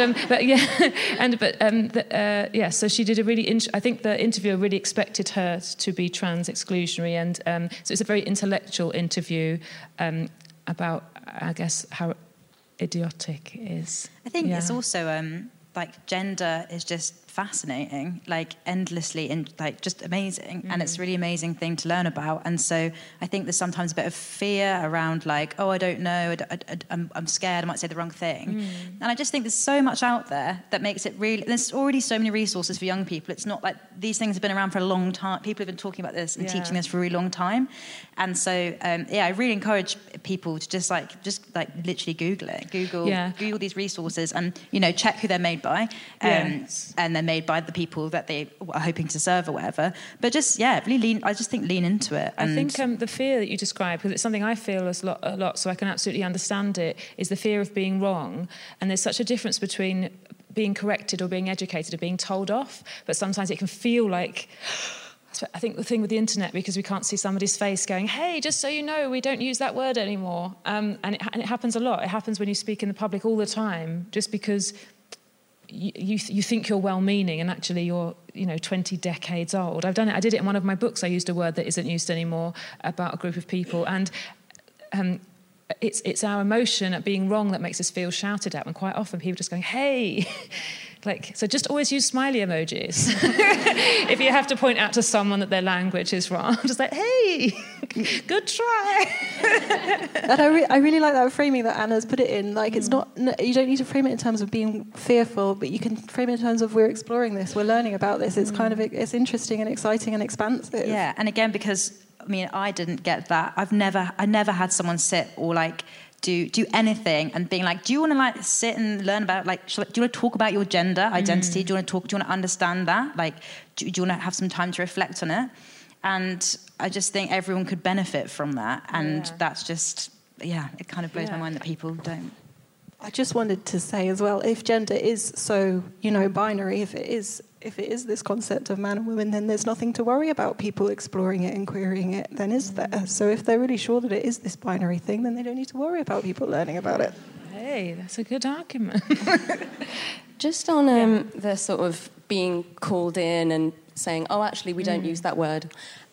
so she did a really... I think the interviewer really expected her to be trans exclusionary, and so it's a very intellectual interview about, I guess, how idiotic it is. I think it's also like gender is just fascinating, like endlessly, like just amazing, and it's a really amazing thing to learn about. And so I think there's sometimes a bit of fear around, like, I don't know, I'm scared I might say the wrong thing. And I just think there's so much out there that makes it really... There's already so many resources for young people. It's not like these things have been around for a long time. People have been talking about this and teaching this for a really long time. And so I really encourage people to just literally Google it. Google these resources, and, you know, check who they're made by, and they're made by the people that they are hoping to serve or whatever. But just really lean into it. And I think the fear that you describe, because it's something I feel a lot, so I can absolutely understand it, is the fear of being wrong. And there's such a difference between being corrected or being educated or being told off. But sometimes it can feel like... I think the thing with the internet, because we can't see somebody's face going, hey, just so you know, we don't use that word anymore. And it happens a lot. It happens when you speak in the public all the time, just because you think you're well-meaning and actually you're, 20 decades old. I've done it. I did it in one of my books. I used a word that isn't used anymore about a group of people. And it's our emotion at being wrong that makes us feel shouted at. And quite often people just going, hey... So just always use smiley emojis. If you have to point out to someone that their language is wrong, just like, hey, good try. And I really like that framing that Anna's put it in. Like, it's not... You don't need to frame it in terms of being fearful, but you can frame it in terms of we're exploring this, we're learning about this. It's kind of... It's interesting and exciting and expansive. Yeah, and again, because, I didn't get that. I never had someone sit or, do anything and being like, do you want to sit and learn about do you want to talk about your gender identity? Do you want to understand that? Do you want to have some time to reflect on it? And I just think everyone could benefit from that. And that's just, it kind of blows my mind that people don't. I just wanted to say as well, if gender is so, binary, if it is if it is this concept of man and woman, then there's nothing to worry about people exploring it and querying it, then is there? So if they're really sure that it is this binary thing, then they don't need to worry about people learning about it. Hey, that's a good argument. Just on the sort of being called in and saying, oh, actually, we don't use that word.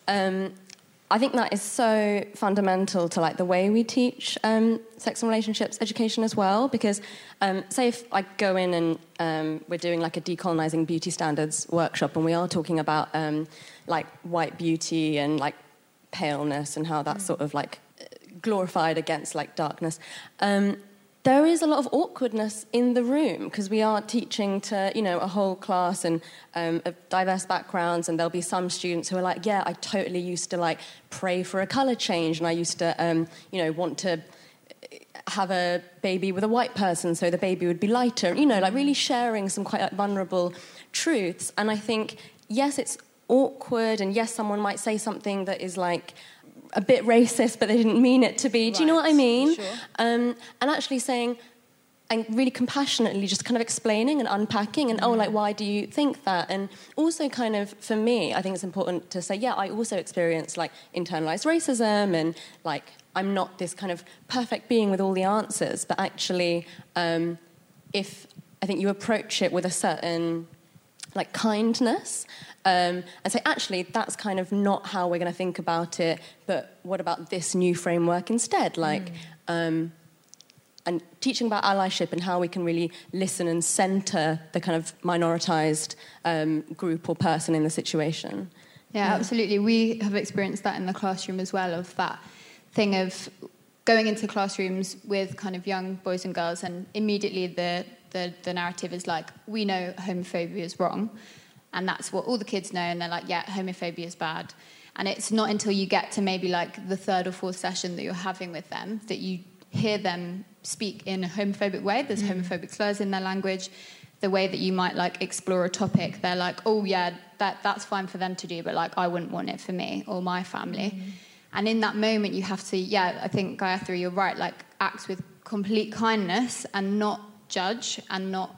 I think that is so fundamental to like the way we teach sex and relationships education as well, because say if I go in and we're doing like a decolonizing beauty standards workshop, and we are talking about like white beauty and like paleness and how that's sort of like glorified against like darkness. There is a lot of awkwardness in the room because we are teaching to, you know, a whole class and of diverse backgrounds, and there'll be some students who are like, yeah, I totally used to like pray for a colour change, and I used to, you know, want to have a baby with a white person so the baby would be lighter, you know, like really sharing some quite like, vulnerable truths. And I think, yes, it's awkward, and yes, someone might say something that is like a bit racist, but they didn't mean it to be. Right. Do you know what I mean? Sure. And actually saying, and really compassionately just kind of explaining and unpacking and, oh, like, why do you think that? And also kind of, for me, I think it's important to say, yeah, I also experience, like, internalized racism and, like, I'm not this kind of perfect being with all the answers, but actually, if I think you approach it with a certain, like, kindness, and say, actually, that's kind of not how we're going to think about it, but what about this new framework instead? Like, and teaching about allyship and how we can really listen and centre the kind of minoritized group or person in the situation. Yeah, absolutely. We have experienced that in the classroom as well, of that thing of going into classrooms with kind of young boys and girls, and immediately the narrative is like, we know homophobia is wrong, and that's what all the kids know, and they're like, yeah, homophobia is bad. And it's not until you get to maybe like the third or fourth session that you're having with them that you hear them speak in a homophobic way. There's homophobic slurs in their language. The way that you might like explore a topic, they're like, oh yeah, that's fine for them to do, but like I wouldn't want it for me or my family. And in that moment you have to, I think, Gayatri, you're right, like act with complete kindness and not judge and not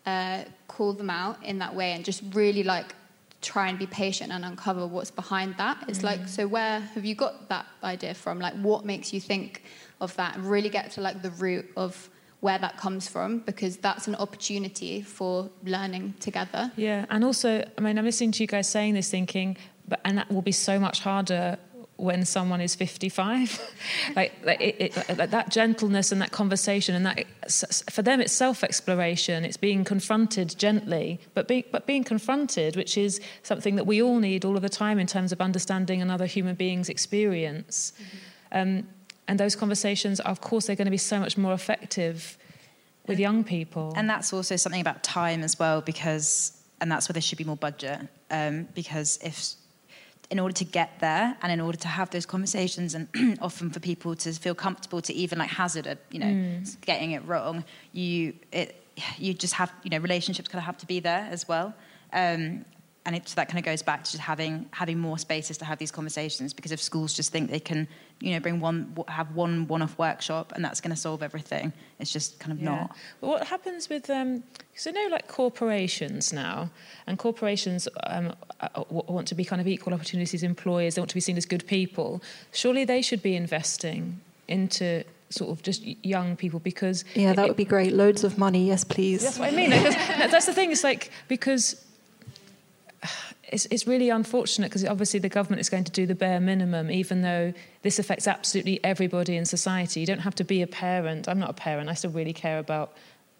call them out in that way, and just really like try and be patient and uncover what's behind that. It's like, so where have you got that idea from? Like, what makes you think of that? And really get to like the root of where that comes from, because that's an opportunity for learning together. Yeah, and also, I mean, I'm listening to you guys saying this, thinking, and that will be so much harder when someone is 55. like that gentleness and that conversation, and that for them it's self-exploration, it's being confronted gently, but being confronted, which is something that we all need all of the time in terms of understanding another human being's experience. And those conversations, of course, they're going to be so much more effective with young people. And that's also something about time as well, and that's where there should be more budget, because in order to get there and in order to have those conversations, and often for people to feel comfortable to even like hazard getting it wrong, you just have, relationships kind of have to be there as well. And so that kind of goes back to just having more spaces to have these conversations, because if schools just think they can, have one one-off workshop and that's going to solve everything, it's just kind of not. Well, what happens with, so like corporations now, and corporations want to be kind of equal opportunities employers, they want to be seen as good people. Surely they should be investing into sort of just young people, because... Yeah, that would be great. Loads of money, yes, please. That's what I mean. That's the thing. It's like, because... It's really unfortunate, because obviously the government is going to do the bare minimum, even though this affects absolutely everybody in society. You don't have to be a parent. I'm not a parent. I still really care about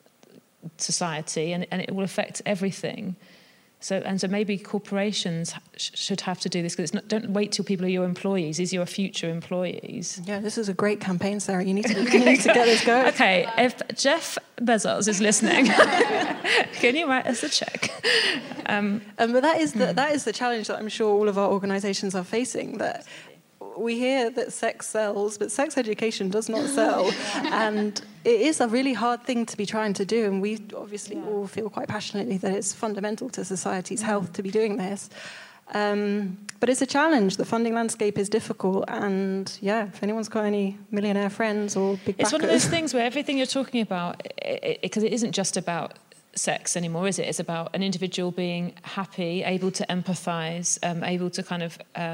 society, and it will affect everything. So maybe corporations should have to do this, because don't wait till people are your employees. These are your future employees. Yeah, this is a great campaign, Sarah. You need to get this going. Okay, if Jeff Bezos is listening, can you write us a check? But that is the challenge that I'm sure all of our organisations are facing. That we hear that sex sells, but sex education does not sell. And it is a really hard thing to be trying to do. And we obviously all feel quite passionately that it's fundamental to society's health to be doing this. But it's a challenge. The funding landscape is difficult. And if anyone's got any millionaire friends or big backers... It's one of those things where everything you're talking about, because it isn't just about sex anymore, is it? It's about an individual being happy, able to empathise, able to kind of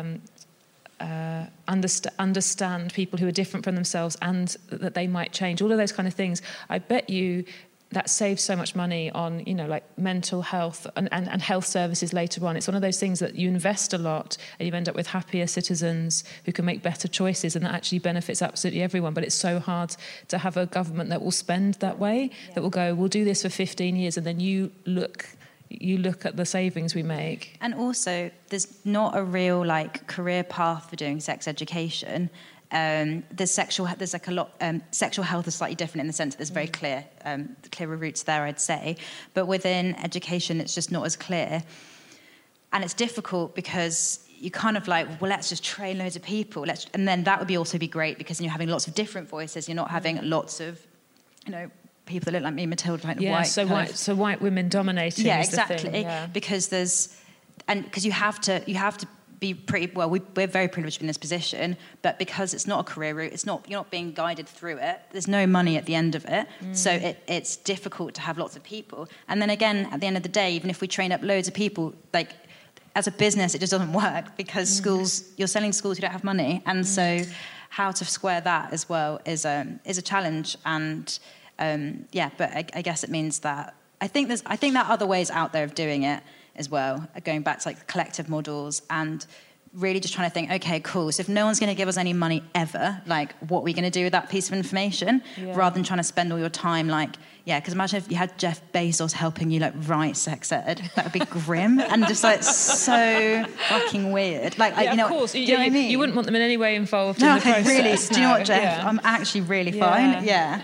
understand people who are different from themselves and that they might change. All of those kind of things. I bet you that saves so much money on, like mental health and health services later on. It's one of those things that you invest a lot and you end up with happier citizens who can make better choices, and that actually benefits absolutely everyone. But it's so hard to have a government that will spend that way, that will go, we'll do this for 15 years, and then you look at the savings we make. And also, there's not a real career path for doing sex education. Sexual health is slightly different in the sense that there's very clearer routes there, I'd say. But within education, it's just not as clear. And it's difficult because you kind of let's just train loads of people. And then that would also be great because then you're having lots of different voices. You're not having lots of, people that look like me, Matilda, white. So white women dominating. Yeah, is exactly. The thing. Yeah. Because you have to be pretty well. We're very privileged in this position, but because it's not a career route, you're not being guided through it. There's no money at the end of it, so it's difficult to have lots of people. And then again, at the end of the day, even if we train up loads of people, as a business, it just doesn't work because you're selling to schools who don't have money, and so how to square that as well is a challenge. And but I guess it means that I think there are other ways out there of doing it as well, going back to collective models and really just trying to think, okay, cool, so if no one's going to give us any money ever, what are we going to do with that piece of information, rather than trying to spend all your time because imagine if you had Jeff Bezos helping you write sex ed, that would be grim and just so fucking weird. Of course, do you know what I mean? You wouldn't want them in any way involved in the process. Really, do you know what, Jeff? I'm actually really fine.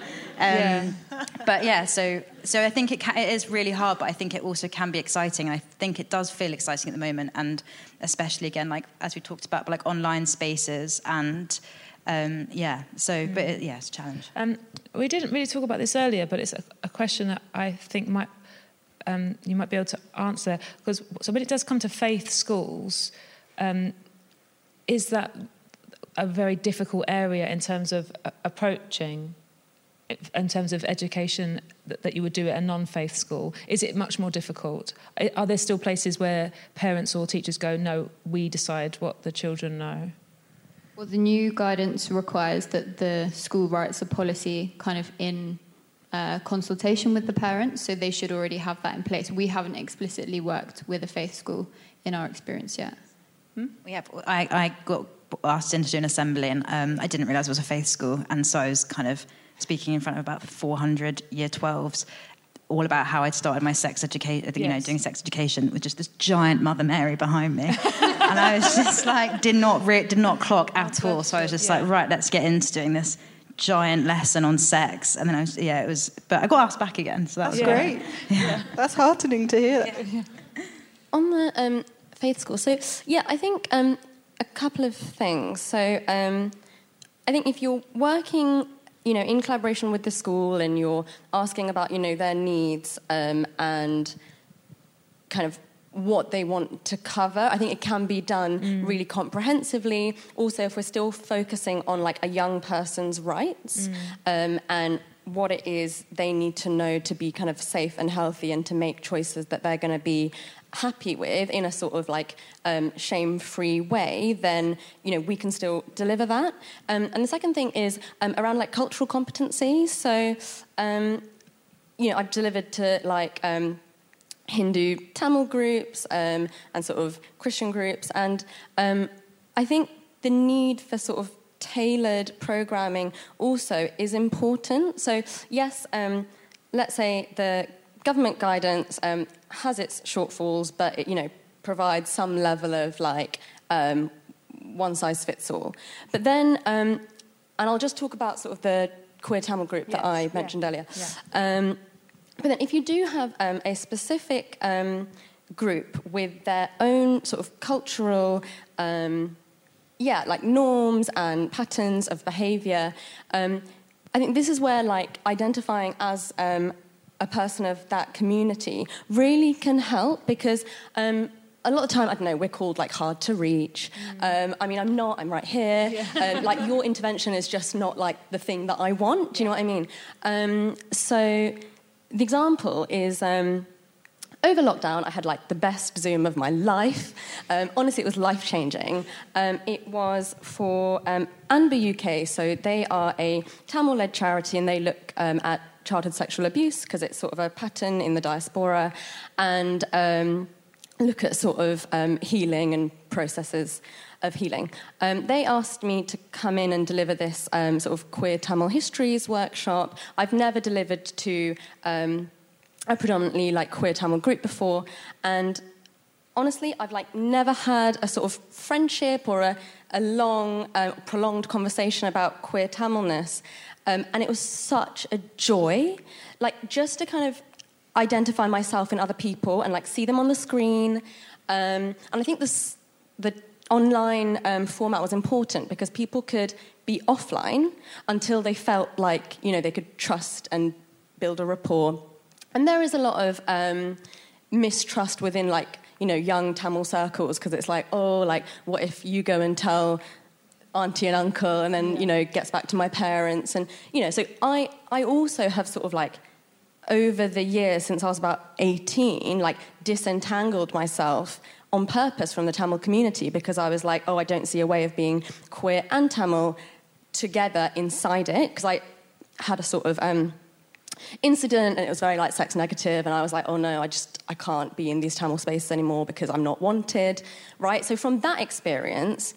But so I think it is really hard, but I think it also can be exciting. And I think it does feel exciting at the moment, and especially again, as we talked about, but online spaces and but it's a challenge. We didn't really talk about this earlier, but it's a question that I think you might be able to answer, because when it does come to faith schools, is that a very difficult area in terms of approaching? In terms of education that you would do at a non-faith school, is it much more difficult? Are there still places where parents or teachers go, no, we decide what the children know? Well, the new guidance requires that the school writes a policy kind of in consultation with the parents, so they should already have that in place. We haven't explicitly worked with a faith school in our experience yet. We have. I got asked in to do an assembly, and I didn't realise it was a faith school, and so I was kind of speaking in front of about 400 year 12s, all about how I'd started my sex education, doing sex education with just this giant Mother Mary behind me. And I was just did not clock at all. So I was just right, let's get into doing this giant lesson on sex. And then but I got asked back again. So that's great. Yeah. That's heartening to hear. Yeah. On the faith school, so I think a couple of things. So I think if you're working in collaboration with the school and you're asking about, their needs and kind of what they want to cover, I think it can be done really comprehensively. Also, if we're still focusing on a young person's rights and what it is they need to know to be kind of safe and healthy and to make choices that they're going to be happy with in a sort of shame-free way, then we can still deliver that. And the second thing is around cultural competencies. So I've delivered to Hindu Tamil groups and sort of Christian groups, and I think the need for sort of tailored programming also is important. So yes, let's say the government guidance has its shortfalls, but it, provides some level of one size fits all. But then, and I'll just talk about sort of the queer Tamil group that I mentioned earlier. Yeah. But then if you do have a specific group with their own sort of cultural norms and patterns of behaviour, I think this is where identifying as a person of that community really can help, because a lot of the time, I don't know, we're called hard to reach. I'm not, I'm right here. Yeah. Your intervention is just not the thing that I want. Do you know what I mean? So the example is... over lockdown, I had like the best Zoom of my life. Honestly, it was life-changing. It was for Anba UK, so they are a Tamil-led charity, and they look at childhood sexual abuse because it's sort of a pattern in the diaspora, and look at sort of healing and processes of healing. They asked me to come in and deliver this sort of queer Tamil histories workshop. I've never delivered to a predominantly like queer Tamil group before, and honestly, I've like never had a sort of friendship or a long, prolonged conversation about queer Tamilness, and it was such a joy, like just to kind of identify myself in other people and like see them on the screen, and I think the online format was important because people could be offline until they felt like, you know, they could trust and build a rapport. And there is a lot of mistrust within, like, you know, young Tamil circles, because it's like, oh, like, what if you go and tell auntie and uncle, and then, you know, it gets back to my parents. And, you know, so I also have sort of, like, over the years, since I was about 18, like, disentangled myself on purpose from the Tamil community because I was like, oh, I don't see a way of being queer and Tamil together inside it, because I had a sort of... incident, and it was very like sex negative, and I was like, oh no, I can't be in these Tamil spaces anymore because I'm not wanted, right? So from that experience,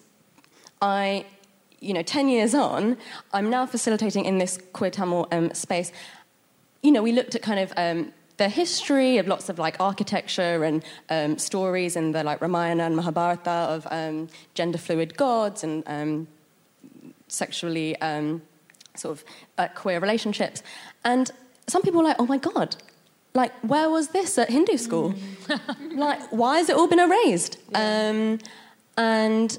I, you know, 10 years on, I'm now facilitating in this queer Tamil space. You know, we looked at kind of the history of lots of like architecture and stories in the like Ramayana and Mahabharata of gender fluid gods and sexually sort of queer relationships. And some people were like, oh my God, like, where was this at Hindu school? Like, why has it all been erased? Yeah. And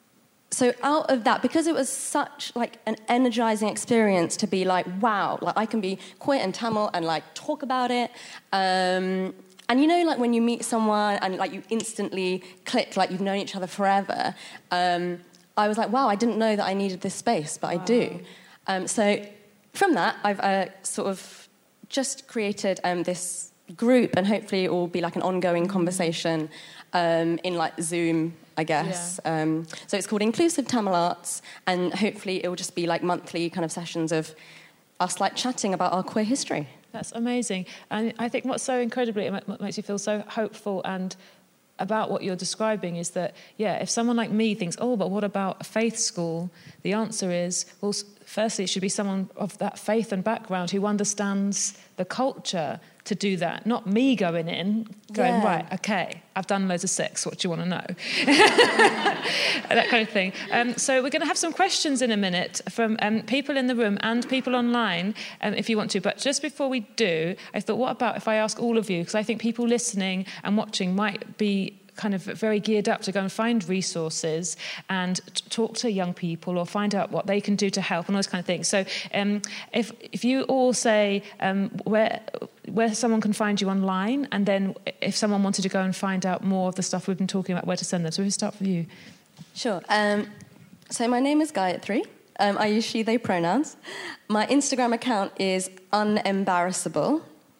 so out of that, because it was such, like, an energizing experience to be like, wow, like, I can be queer and Tamil and, like, talk about it. And, you know, like, when you meet someone and, like, you instantly click, like, you've known each other forever, I was like, wow, I didn't know that I needed this space, but I do. So from that, I've sort of just created this group, and hopefully it will be like an ongoing conversation in like Zoom, I guess. Yeah. So it's called Inclusive Tamil Arts, and hopefully it will just be like monthly kind of sessions of us like chatting about our queer history. That's amazing. And I think what's so incredibly, it makes you feel so hopeful and about what you're describing is that, yeah, if someone like me thinks, oh, but what about a faith school? The answer is, well, firstly, it should be someone of that faith and background who understands the culture to do that, not me going in, going, right, okay, I've done loads of sex, what do you want to know? That kind of thing. So we're going to have some questions in a minute from people in the room and people online, if you want to. But just before we do, I thought, what about if I ask all of you? Because I think people listening and watching might be kind of very geared up to go and find resources and talk to young people or find out what they can do to help and all those kind of things. So if you all say where someone can find you online, and then if someone wanted to go and find out more of the stuff we've been talking about, where to send them. So we'll start with you. Sure. So my name is Gayatri. I use she, they pronouns. My Instagram account is unembarrassable.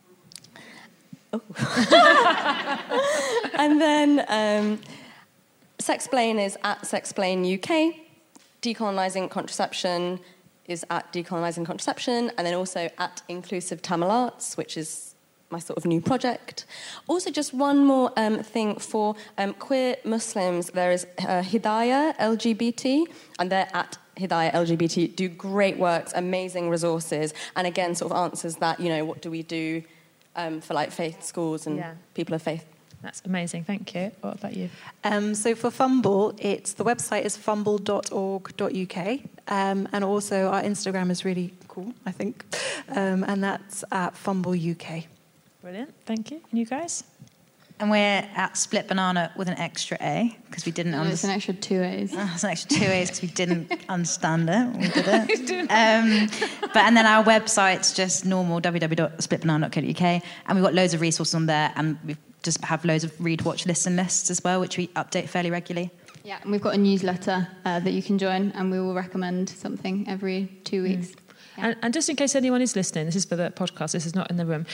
Oh. And then Sexplain is at Sexplain UK. Decolonizing Contraception is at Decolonizing Contraception, and then also at Inclusive Tamil Arts, which is my sort of new project. Also, just one more thing for queer Muslims. There is Hidayah LGBT, and they're at Hidayah LGBT, do great works, amazing resources, and again, sort of answers that, you know, what do we do for like faith schools and people of faith. That's amazing, thank you. What about you? So for Fumble, the website is fumble.org.uk, and also our Instagram is really cool, I think, and that's at Fumble UK. Brilliant, thank you. And you guys? And we're at Split Banana with an extra A, because we didn't understand. It's an extra 2 A's. It's an extra 2 A's because we didn't understand it. We did it. And then our website's just normal, www.splitbanana.co.uk, and we've got loads of resources on there, and we just have loads of read, watch, listen lists as well, which we update fairly regularly. Yeah, and we've got a newsletter that you can join, and we will recommend something every 2 weeks. And just in case anyone is listening, this is for the podcast, this is not in the room.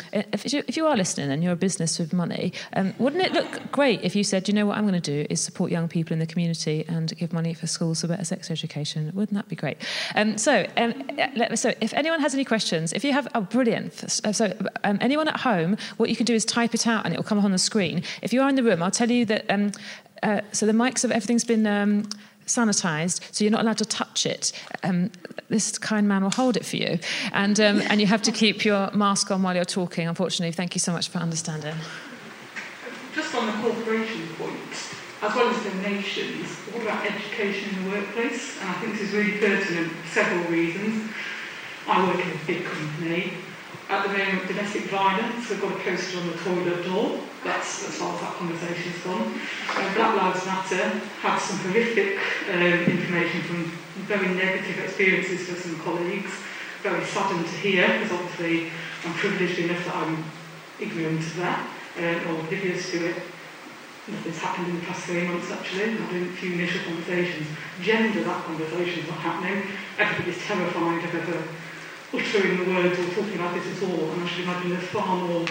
If you are listening and you're a business with money, wouldn't it look great if you said, you know what I'm going to do is support young people in the community and give money for schools for better sex education? Wouldn't that be great? So if anyone has any questions, if you have, brilliant. Anyone at home, what you can do is type it out and it will come up on the screen. If you are in the room, I'll tell you that, so the mics everything's been sanitised, so you're not allowed to touch it. This kind man will hold it for you. And you have to keep your mask on while you're talking, unfortunately. Thank you so much for understanding. Just on the corporation point, as well as the nations, what about education in the workplace? And I think this is really pertinent for several reasons. I work in a big company. At the moment, domestic violence, we've got a poster on the toilet door. That's as far as that conversation's gone. Black Lives Matter had some horrific information from very negative experiences for some colleagues. Very saddened to hear, because obviously I'm privileged enough that I'm ignorant of that, or oblivious to it. Nothing's happened in the past 3 months, actually. I'm doing a few initial conversations. Gender, that conversation's not happening. Everybody's terrified of ever uttering the words or talking about this at all. And I should imagine there's far more,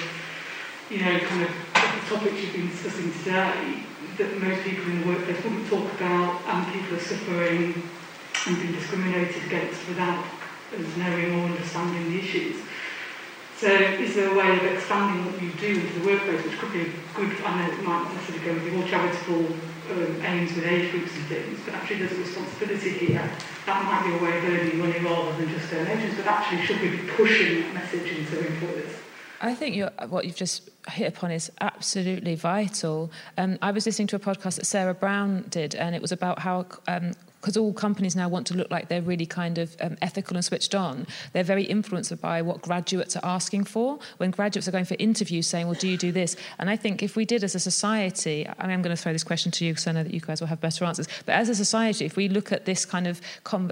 kind of topics you've been discussing today that most people in the workplace wouldn't talk about, and people are suffering and being discriminated against without us knowing or understanding the issues. So is there a way of expanding what you do into the workplace, which could be a good, I know it might not necessarily go with your charitable aims with age groups and things, but actually there's a responsibility here. That might be a way of earning money rather than just donations, but actually should we be pushing that message into employers? I think what you've just hit upon is absolutely vital. I was listening to a podcast that Sarah Brown did, and it was about how, because all companies now want to look like they're really kind of ethical and switched on, they're very influenced by what graduates are asking for. When graduates are going for interviews saying, well, do you do this? And I think if we did as a society, I'm going to throw this question to you because I know that you guys will have better answers, but as a society, if we look at this kind of,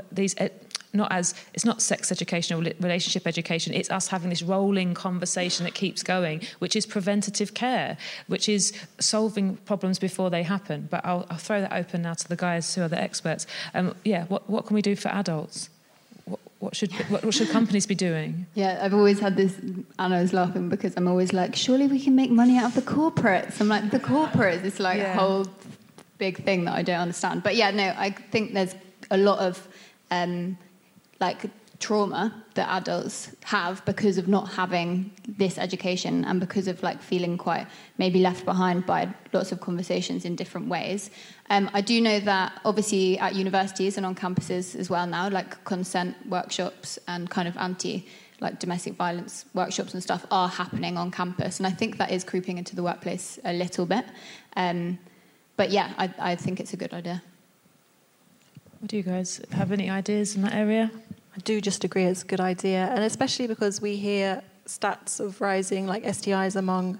it's not sex education or relationship education, it's us having this rolling conversation that keeps going, which is preventative care, which is solving problems before they happen. But I'll throw that open now to the guys who are the experts. What can we do for adults? What should companies be doing? Yeah, I've always had this, Anna is laughing because I'm always like, surely we can make money out of the corporates. I'm like, the corporates, it's like a whole big thing that I don't understand. But I think there's a lot of trauma that adults have because of not having this education and because of feeling quite maybe left behind by lots of conversations in different ways. I do know that obviously at universities and on campuses as well now, consent workshops and kind of domestic violence workshops and stuff are happening on campus, and I think that is creeping into the workplace a little bit. I think it's a good idea. What do you guys have any ideas in that area? I do just agree it's a good idea, and especially because we hear stats of rising STIs among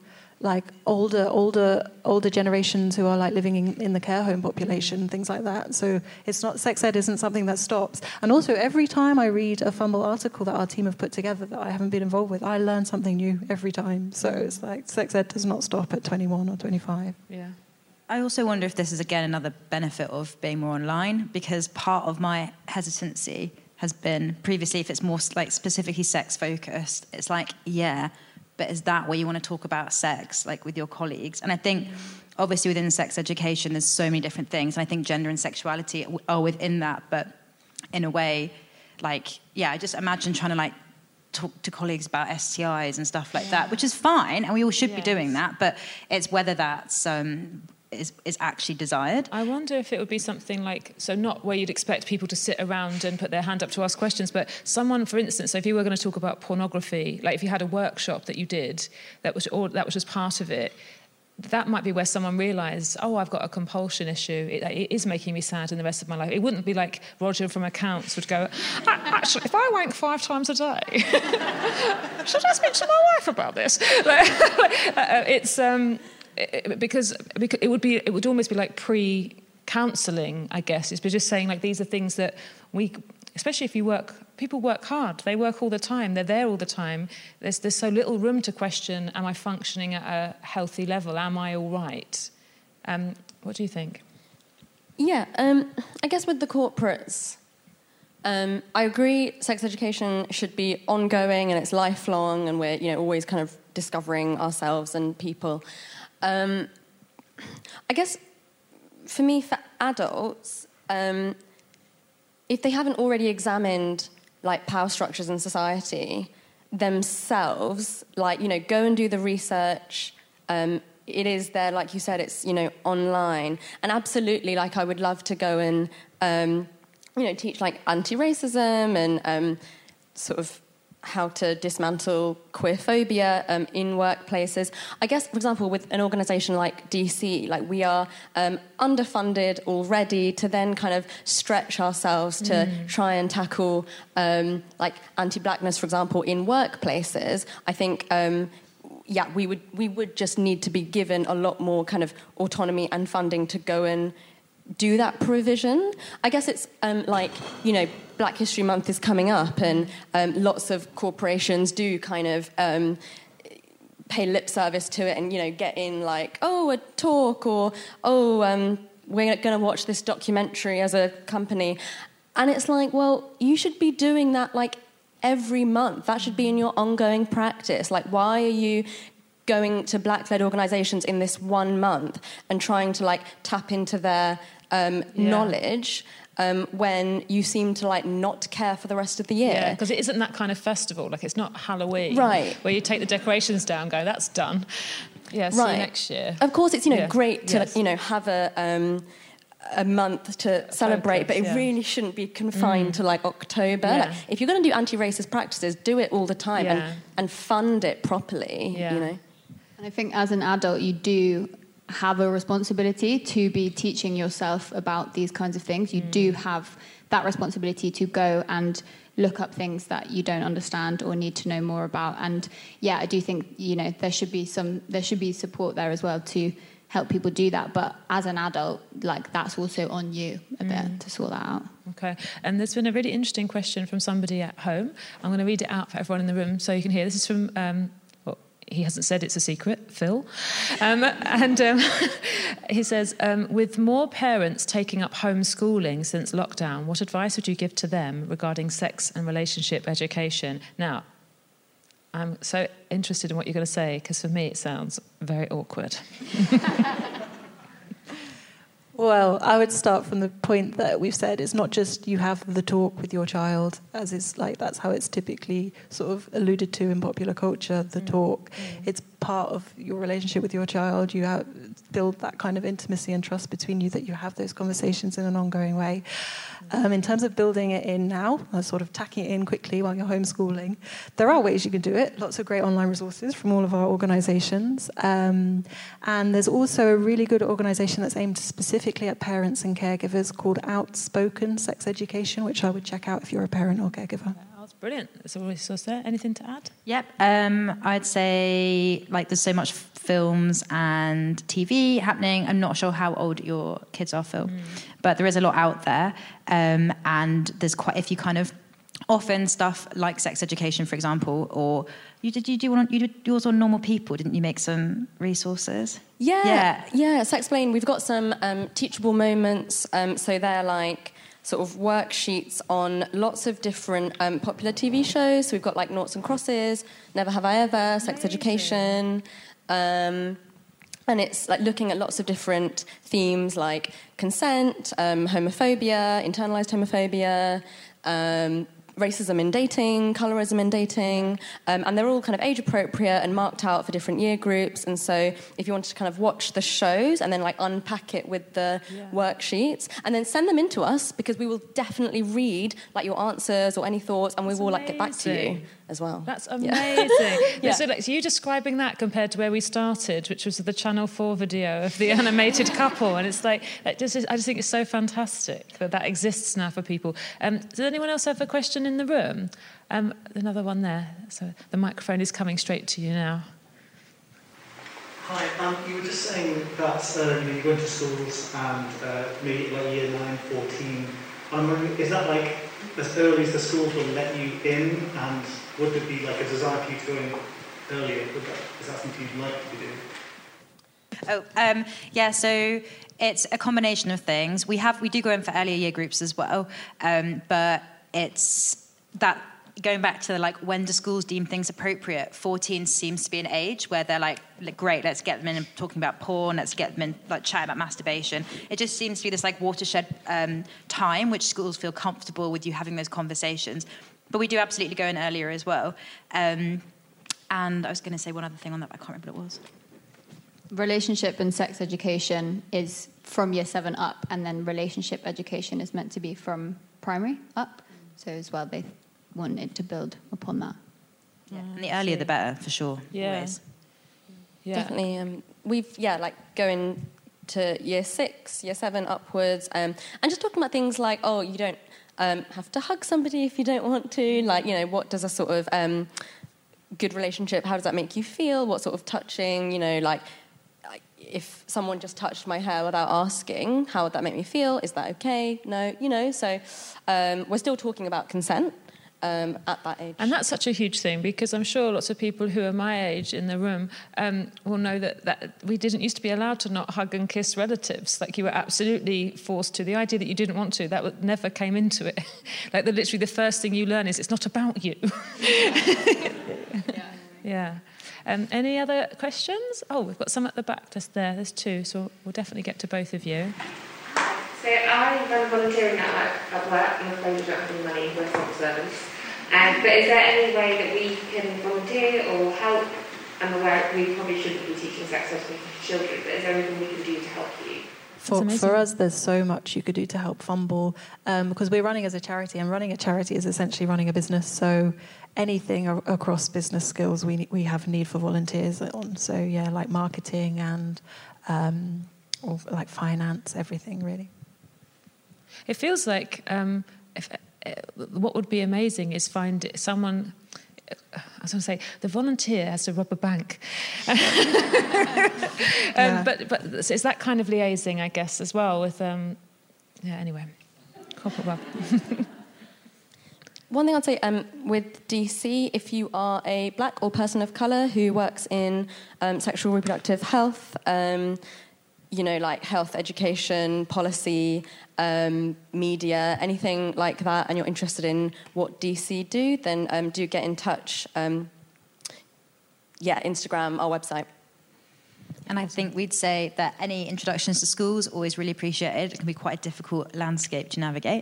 older generations who are living in the care home population, things like that. So it's not, sex ed isn't something that stops. And also every time I read a Fumble article that our team have put together that I haven't been involved with, I learn something new every time. So it's sex ed does not stop at 21 or 25. Yeah. I also wonder if this is, again, another benefit of being more online, because part of my hesitancy has been previously, if it's more specifically sex-focused, it's but is that where you want to talk about sex, with your colleagues? And I think, obviously, within sex education, there's so many different things, and I think gender and sexuality are within that, but in a way, I just imagine trying to, talk to colleagues about STIs and stuff like that, which is fine, and we all should be doing that, but it's whether that's... is actually desired. I wonder if it would be something not where you'd expect people to sit around and put their hand up to ask questions, but someone, for instance, so if you were going to talk about pornography, if you had a workshop that you did that was just part of it, that might be where someone realised, I've got a compulsion issue. It is making me sad in the rest of my life. It wouldn't be like Roger from accounts would go, actually, if I wank 5 times a day, should I speak to my wife about this? Because it would almost be like pre-counselling, I guess. It's just saying these are things that we, especially if people work hard. They work all the time. They're there all the time. There's so little room to question, am I functioning at a healthy level? Am I all right? What do you think? Yeah, I guess with the corporates, I agree sex education should be ongoing and it's lifelong and we're, always kind of discovering ourselves and people. I guess for me, for adults, if they haven't already examined like power structures in society themselves, like, go and do the research. It is there, like you said, it's, online. And absolutely, like, I would love to go and, teach, like, anti-racism and sort of how to dismantle queerphobia in workplaces. I guess, for example, with an organisation like DC, like, we are underfunded already to then kind of stretch ourselves to try and tackle, like, anti-blackness, for example, in workplaces. I think... we would just need to be given a lot more kind of autonomy and funding to go and do that provision. I guess it's Black History Month is coming up, and lots of corporations do kind of pay lip service to it and, get in like, a talk or, we're going to watch this documentary as a company. And it's like, well, you should be doing that like every month. That should be in your ongoing practice. Like, why are you going to Black-led organisations in this 1 month and trying to, like, tap into their knowledge when you seem to, like, not care for the rest of the year? Yeah, because it isn't that kind of festival. Like, it's not Halloween. Right. Where you take the decorations down, go, that's done. Yeah, see you next year. Of course, it's, great to, have a month to celebrate, but it really shouldn't be confined to like October. Yeah. Like, if you're going to do anti-racist practices, do it all the time and fund it properly. And I think as an adult, you do have a responsibility to be teaching yourself about these kinds of things. You do have that responsibility to go and look up things that you don't understand or need to know more about. And I do think there should be support there as well to help people do that, but as an adult, like, that's also on you a bit to sort that out. Okay, and there's been a really interesting question from somebody at home. I'm going to read it out for everyone in the room so you can hear. This is from, he hasn't said it's a secret, Phil. He says, with more parents taking up homeschooling since lockdown, what advice would you give to them regarding sex and relationship education? Now, I'm so interested in what you're going to say, because for me it sounds very awkward. Well, I would start from the point that we've said. It's not just you have the talk with your child, as is like that's how it's typically sort of alluded to in popular culture, the talk. It's part of your relationship with your child. You build that kind of intimacy and trust between you, that you have those conversations in an ongoing way. In terms of building it in now, sort of tacking it in quickly while you're homeschooling, there are ways you can do it. Lots of great online resources from all of our organisations. And there's also a really good organisation that's aimed specifically at parents and caregivers called Outspoken Sex Education, which I would check out if you're a parent or caregiver. That's brilliant. There's a resource there. Anything to add? Yep. I'd say, like, there's so much films and TV happening. I'm not sure how old your kids are, Phil, but there is a lot out there. And there's quite a few kind of often stuff like sex education, for example, or you did yours on Normal People, didn't you? Make some resources. Yeah. Sexplain. We've got some teachable moments. So they're like sort of worksheets on lots of different popular TV shows. So we've got like Noughts and Crosses, Never Have I Ever, Sex Education. And it's like looking at lots of different themes like consent, homophobia, internalized homophobia, racism in dating, colorism in dating, and they're all kind of age appropriate and marked out for different year groups. And so if you wanted to kind of watch the shows and then like unpack it with the worksheets and then send them in to us, because we will definitely read like your answers or any thoughts, and we will like get back to you as well. That's amazing. So like, you describing that compared to where we started, which was the Channel 4 video of the animated couple, and it's like I just think it's so fantastic that exists now for people. Does anyone else have a question in the room? Another one there. So the microphone is coming straight to you now. Hi, you were just saying that you go into schools and maybe like year 9, 14. I'm wondering, is that like as early as the schools will let you in, and would there be like a desire for you to go in earlier? Is that something you'd like to do? So it's a combination of things. We do go in for earlier year groups as well, but it's that going back to like when do schools deem things appropriate, 14 seems to be an age where they're like great, let's get them in and talking about porn, let's get them in like chatting about masturbation. It just seems to be this like watershed time which schools feel comfortable with you having those conversations. But we do absolutely go in earlier as well. And I was going to say one other thing on that, but I can't remember what it was. Relationship and sex education is from year 7 up, and then relationship education is meant to be from primary up. So as well, they wanted to build upon that. Yeah. And the earlier the better, for sure. Yeah. Always. Yeah. Definitely. We've, like going to year 6, year 7 upwards, and just talking about things like, oh, you don't have to hug somebody if you don't want to. Like, you know, what does a sort of good relationship, how does that make you feel? What sort of touching, you know, like if someone just touched my hair without asking, how would that make me feel? Is that okay? No, you know, so we're still talking about consent. At that age. And that's such a huge thing, because I'm sure lots of people who are my age in the room will know that we didn't used to be allowed to not hug and kiss relatives. Like, you were absolutely forced to. The idea that you didn't want to, never came into it. Like, literally the first thing you learn is it's not about you. Yeah. Any other questions? Oh, we've got some at the back just there. There's 2, so we'll definitely get to both of you. So I run a volunteering network at work, and I'm afraid we don't have any money, we're civil servants. But is there any way that we can volunteer or help? I'm aware we probably shouldn't be teaching sex education to children, but is there anything we can do to help you? For us, there's so much you could do to help Fumble, because we're running as a charity, and running a charity is essentially running a business. So anything across business skills, we have need for volunteers on. So yeah, like marketing and or like finance, everything really. It feels like what would be amazing is find someone. I was going to say the volunteer has to rob a bank, but it's that kind of liaising, I guess, as well with Anyway, corporate web. One thing I'd say with DC, if you are a black or person of colour who works in sexual reproductive health, you know, like health education, policy, media, anything like that, and you're interested in what DC do, then do get in touch. Instagram, our website. And I think we'd say that any introductions to schools always really appreciated. It can be quite a difficult landscape to navigate.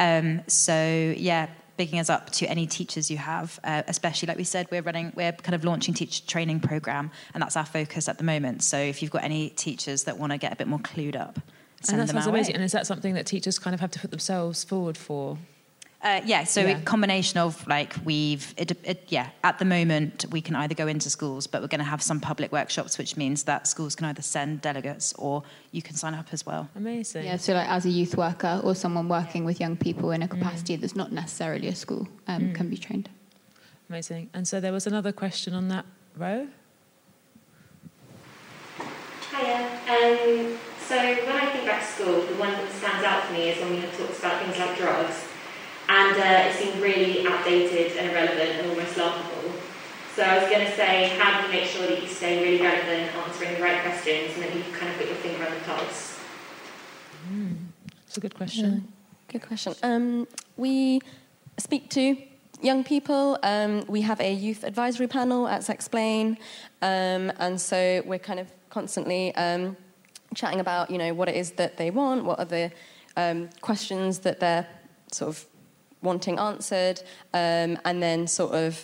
Bigging us up to any teachers you have, especially, like we said, we're kind of launching teacher training program, and that's our focus at the moment. So if you've got any teachers that want to get a bit more clued up, send them our way. And that sounds amazing. And is that something that teachers kind of have to put themselves forward for? A combination of like at the moment we can either go into schools, but we're going to have some public workshops, which means that schools can either send delegates or you can sign up as well. Amazing. Yeah, so like as a youth worker or someone working with young people in a capacity that's not necessarily a school can be trained. Amazing. And so there was another question on that row. Hiya. So when I think back to school, the one that stands out for me is when we had talks about things like drugs. And it seemed really outdated and irrelevant and almost laughable. So I was going to say, how do you make sure that you stay really relevant, answering the right questions, and that you kind of put your finger on the pulse? That's a good question. Good question. We speak to young people. We have a youth advisory panel at Sexplain, and so we're kind of constantly chatting about, you know, what it is that they want, what are the questions that they're sort of wanting answered, and then sort of,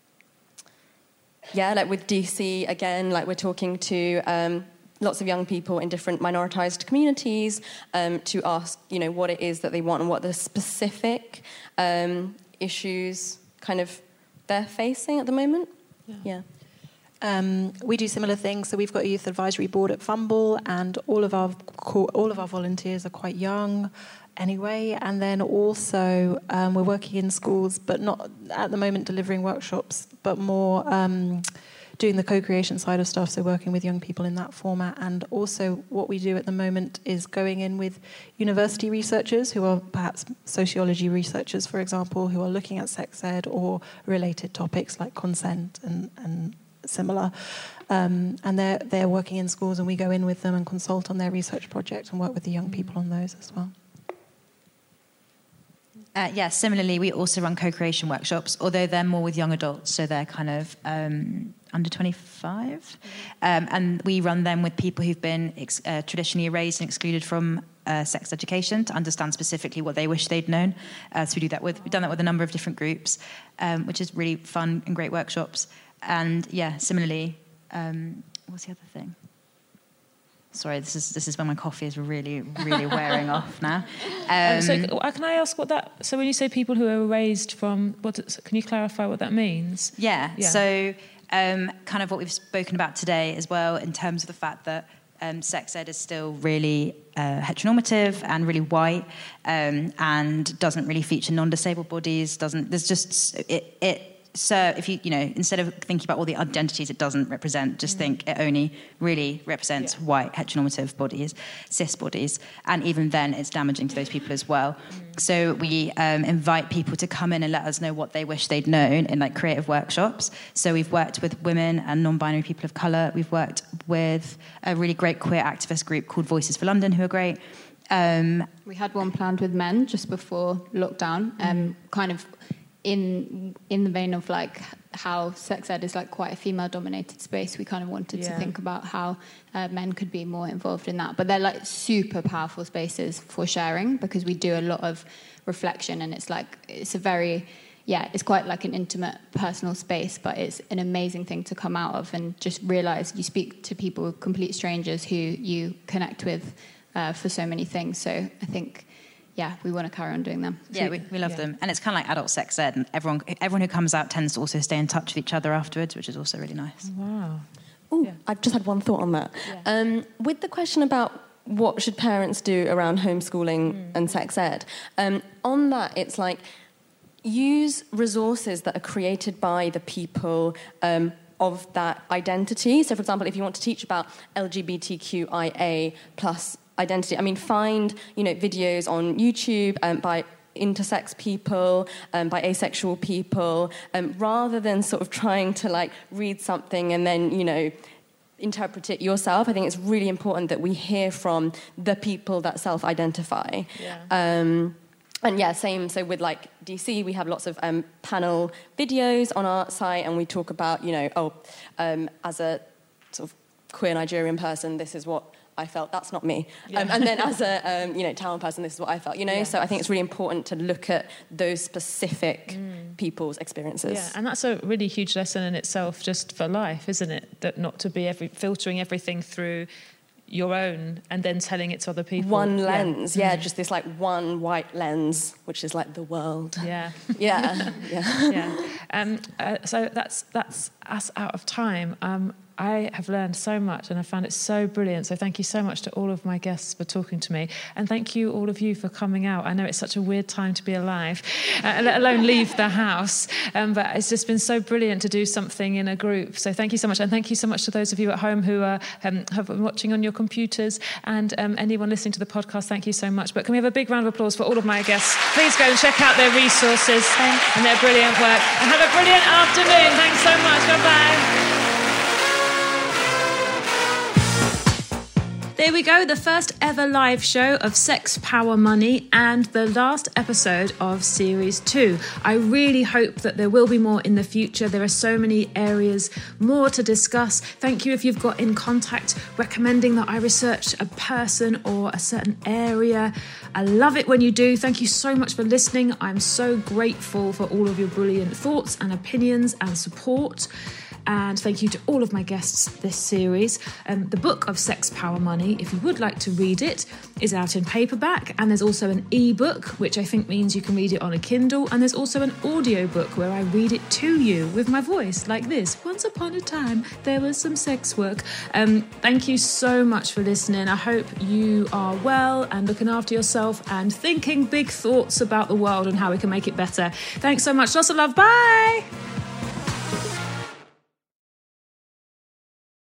like with DC, again, like we're talking to lots of young people in different minoritized communities to ask, you know, what it is that they want and what the specific issues kind of they're facing at the moment. Yeah. We do similar things. So we've got a youth advisory board at Fumble, and all of our volunteers are quite young anyway. And then also we're working in schools, but not at the moment delivering workshops, but more doing the co-creation side of stuff, so working with young people in that format. And also what we do at the moment is going in with university researchers who are perhaps sociology researchers, for example, who are looking at sex ed or related topics like consent and similar. And they're working in schools, and we go in with them and consult on their research project and work with the young people on those as well. Similarly, we also run co-creation workshops, although they're more with young adults, so they're kind of under 25. And we run them with people who've been traditionally erased and excluded from sex education to understand specifically what they wish they'd known. So we've done that with a number of different groups, which is really fun and great workshops. And similarly, what's the other thing? Sorry, this is when my coffee is really, really wearing off now. So can I ask what that... So when you say people who are raised from... can you clarify what that means? Yeah. So kind of what we've spoken about today as well, in terms of the fact that sex ed is still really heteronormative and really white, and doesn't really feature non-disabled bodies. So if you instead of thinking about all the identities it doesn't represent, just think it only really represents white heteronormative bodies, cis bodies, and even then it's damaging to those people as well. So we invite people to come in and let us know what they wish they'd known in like creative workshops. So we've worked with women and non-binary people of colour. We've worked with a really great queer activist group called Voices for London, who are great. We had one planned with men just before lockdown, kind of in the vein of like how sex ed is like quite a female dominated space. We kind of wanted to think about how men could be more involved in that, but they're like super powerful spaces for sharing, because we do a lot of reflection, and it's a very it's quite like an intimate personal space, but it's an amazing thing to come out of and just realize you speak to people, complete strangers who you connect with for so many things. So I think we want to carry on doing them. Yeah, we love them. And it's kind of like adult sex ed, and everyone who comes out tends to also stay in touch with each other afterwards, which is also really nice. Wow. I've just had one thought on that. Yeah. With the question about what should parents do around homeschooling and sex ed, on that, it's like, use resources that are created by the people of that identity. So, for example, if you want to teach about LGBTQIA plus identity, I mean, find videos on YouTube by intersex people, by asexual people, rather than sort of trying to like read something and then interpret it yourself. I think it's really important that we hear from the people that self-identify. Same. So with like DC, we have lots of panel videos on our site, and we talk about as a sort of queer Nigerian person, this is what I felt. That's not me. And then as a Talon person, this is what I felt. So I think it's really important to look at those specific people's experiences. Yeah, and that's a really huge lesson in itself, just for life, isn't it? That not to be filtering everything through your own and then telling it to other people. One lens, just this like one white lens, which is like the world. So that's us out of time. I have learned so much, and I found it so brilliant. So thank you so much to all of my guests for talking to me. And thank you, all of you, for coming out. I know it's such a weird time to be alive, let alone leave the house. But it's just been so brilliant to do something in a group. So thank you so much. And thank you so much to those of you at home who have been watching on your computers, and anyone listening to the podcast, thank you so much. But can we have a big round of applause for all of my guests? Please go and check out their resources and their brilliant work. And have a brilliant afternoon. Thanks so much. Bye-bye. There we go, the first ever live show of Sex, Power, Money, and the last episode of Series 2. I really hope that there will be more in the future. There are so many areas more to discuss. Thank you if you've got in contact recommending that I research a person or a certain area. I love it when you do. Thank you so much for listening. I'm so grateful for all of your brilliant thoughts and opinions and support. And thank you to all of my guests this series. The book of Sex, Power, Money, if you would like to read it, is out in paperback, and there's also an e-book, which I think means you can read it on a Kindle, and there's also an audio book where I read it to you with my voice, like this. Once upon a time, there was some sex work. Thank you so much for listening. I hope you are well and looking after yourself and thinking big thoughts about the world and how we can make it better. Thanks so much. Lots of love. Bye!